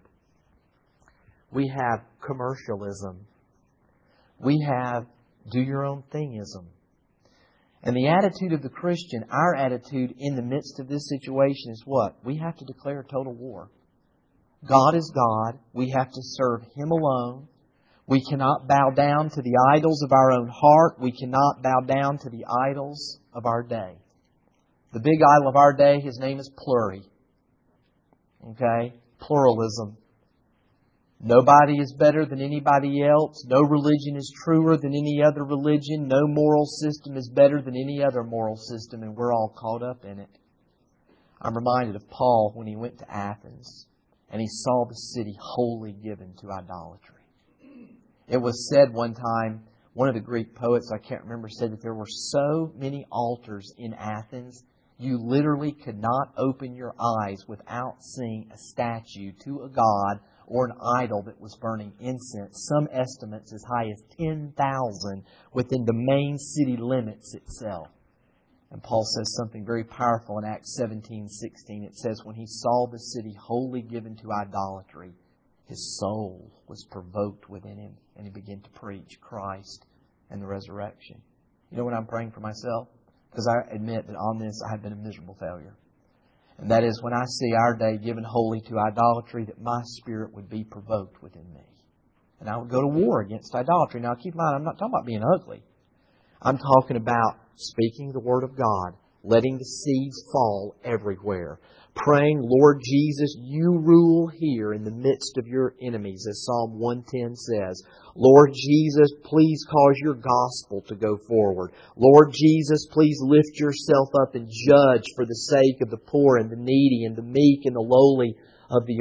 We have commercialism. We have do-your-own-thingism. And the attitude of the Christian, our attitude in the midst of this situation is what? We have to declare total war. God is God. We have to serve Him alone. We cannot bow down to the idols of our own heart. We cannot bow down to the idols of our day. The big idol of our day, his name is pluri. Okay? Pluralism. Nobody is better than anybody else. No religion is truer than any other religion. No moral system is better than any other moral system, and we're all caught up in it. I'm reminded of Paul when he went to Athens and he saw the city wholly given to idolatry. It was said one time, one of the Greek poets, I can't remember, said that there were so many altars in Athens, you literally could not open your eyes without seeing a statue to a god or an idol that was burning incense. Some estimates as high as ten thousand within the main city limits itself. And Paul says something very powerful in Acts seventeen sixteen. It says, when he saw the city wholly given to idolatry, his soul was provoked within him, and he began to preach Christ and the resurrection. You know what I'm praying for myself? Because I admit that on this I have been a miserable failure. And that is when I see our day given wholly to idolatry, that my spirit would be provoked within me. And I would go to war against idolatry. Now keep in mind, I'm not talking about being ugly. I'm talking about speaking the Word of God, letting the seeds fall everywhere. Praying, Lord Jesus, you rule here in the midst of your enemies, as Psalm one ten says. Lord Jesus, please cause your gospel to go forward. Lord Jesus, please lift yourself up and judge for the sake of the poor and the needy and the meek and the lowly of the earth.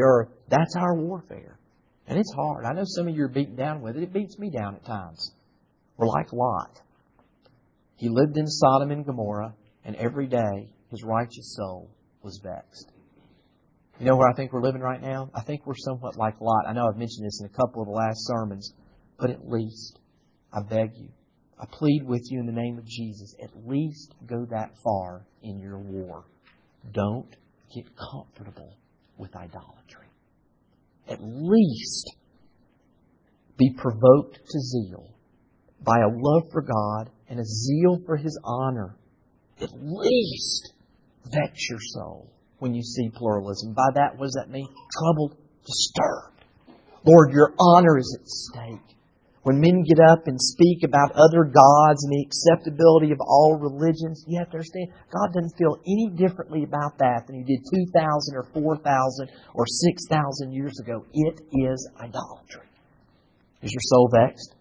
That's our warfare. And it's hard. I know some of you are beaten down with it. It beats me down at times. We're like Lot. He lived in Sodom and Gomorrah, and every day his righteous soul was vexed. You know where I think we're living right now? I think we're somewhat like Lot. I know I've mentioned this in a couple of the last sermons, but at least, I beg you, I plead with you in the name of Jesus, at least go that far in your war. Don't get comfortable with idolatry. At least be provoked to zeal by a love for God and a zeal for His honor. At least vex your soul when you see pluralism. By that, what does that mean? Troubled, disturbed. Lord, your honor is at stake. When men get up and speak about other gods and the acceptability of all religions, you have to understand, God doesn't feel any differently about that than He did two thousand or four thousand or six thousand years ago. It is idolatry. Is your soul vexed?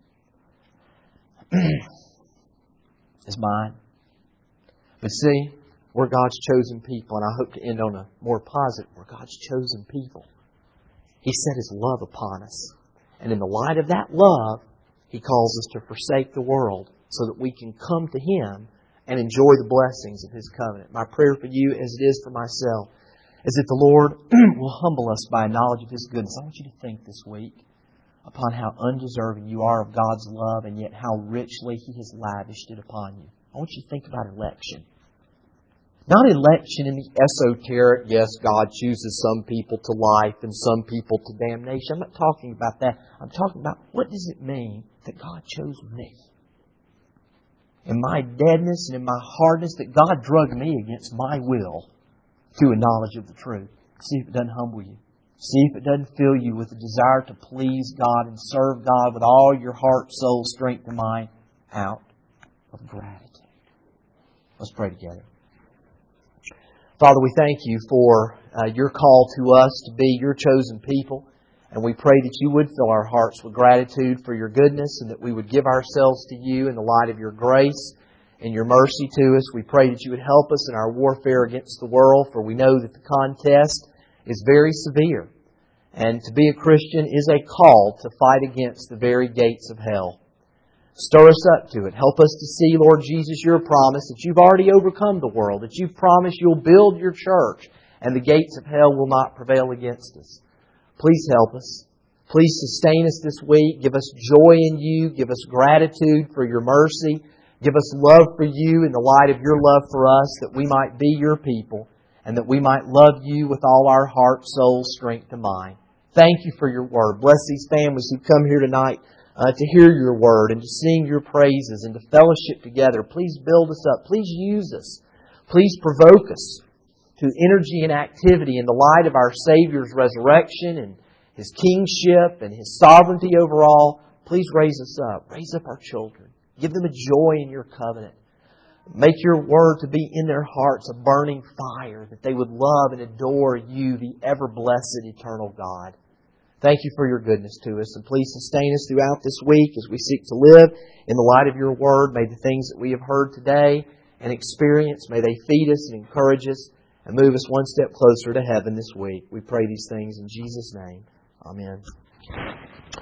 Is mine? But see, we're God's chosen people, and I hope to end on a more positive. We're God's chosen people. He set His love upon us. And in the light of that love, He calls us to forsake the world so that we can come to Him and enjoy the blessings of His covenant. My prayer for you, as it is for myself, is that the Lord will humble us by a knowledge of His goodness. I want you to think this week upon how undeserving you are of God's love, and yet how richly He has lavished it upon you. I want you to think about election. Not election in the esoteric, yes, God chooses some people to life and some people to damnation. I'm not talking about that. I'm talking about, what does it mean that God chose me? In my deadness and in my hardness, that God drug me against my will to a knowledge of the truth. See if it doesn't humble you. See if it doesn't fill you with a desire to please God and serve God with all your heart, soul, strength, and mind out of gratitude. Let's pray together. Father, we thank You for uh, Your call to us to be Your chosen people. And we pray that You would fill our hearts with gratitude for Your goodness, and that we would give ourselves to You in the light of Your grace and Your mercy to us. We pray that You would help us in our warfare against the world, for we know that the contest is very severe. And to be a Christian is a call to fight against the very gates of hell. Stir us up to it. Help us to see, Lord Jesus, Your promise that You've already overcome the world, that You've promised You'll build Your church, and the gates of hell will not prevail against us. Please help us. Please sustain us this week. Give us joy in You. Give us gratitude for Your mercy. Give us love for You in the light of Your love for us, that we might be Your people, and that we might love You with all our heart, soul, strength, and mind. Thank You for Your Word. Bless these families who come here tonight uh, to hear Your Word and to sing Your praises and to fellowship together. Please build us up. Please use us. Please provoke us to energy and activity in the light of our Savior's resurrection and His kingship and His sovereignty over all. Please raise us up. Raise up our children. Give them a joy in Your covenant. Make Your Word to be in their hearts a burning fire, that they would love and adore You, the ever-blessed, eternal God. Thank You for Your goodness to us, and please sustain us throughout this week as we seek to live in the light of Your Word. May the things that we have heard today and experienced, may they feed us and encourage us and move us one step closer to heaven this week. We pray these things in Jesus' name. Amen.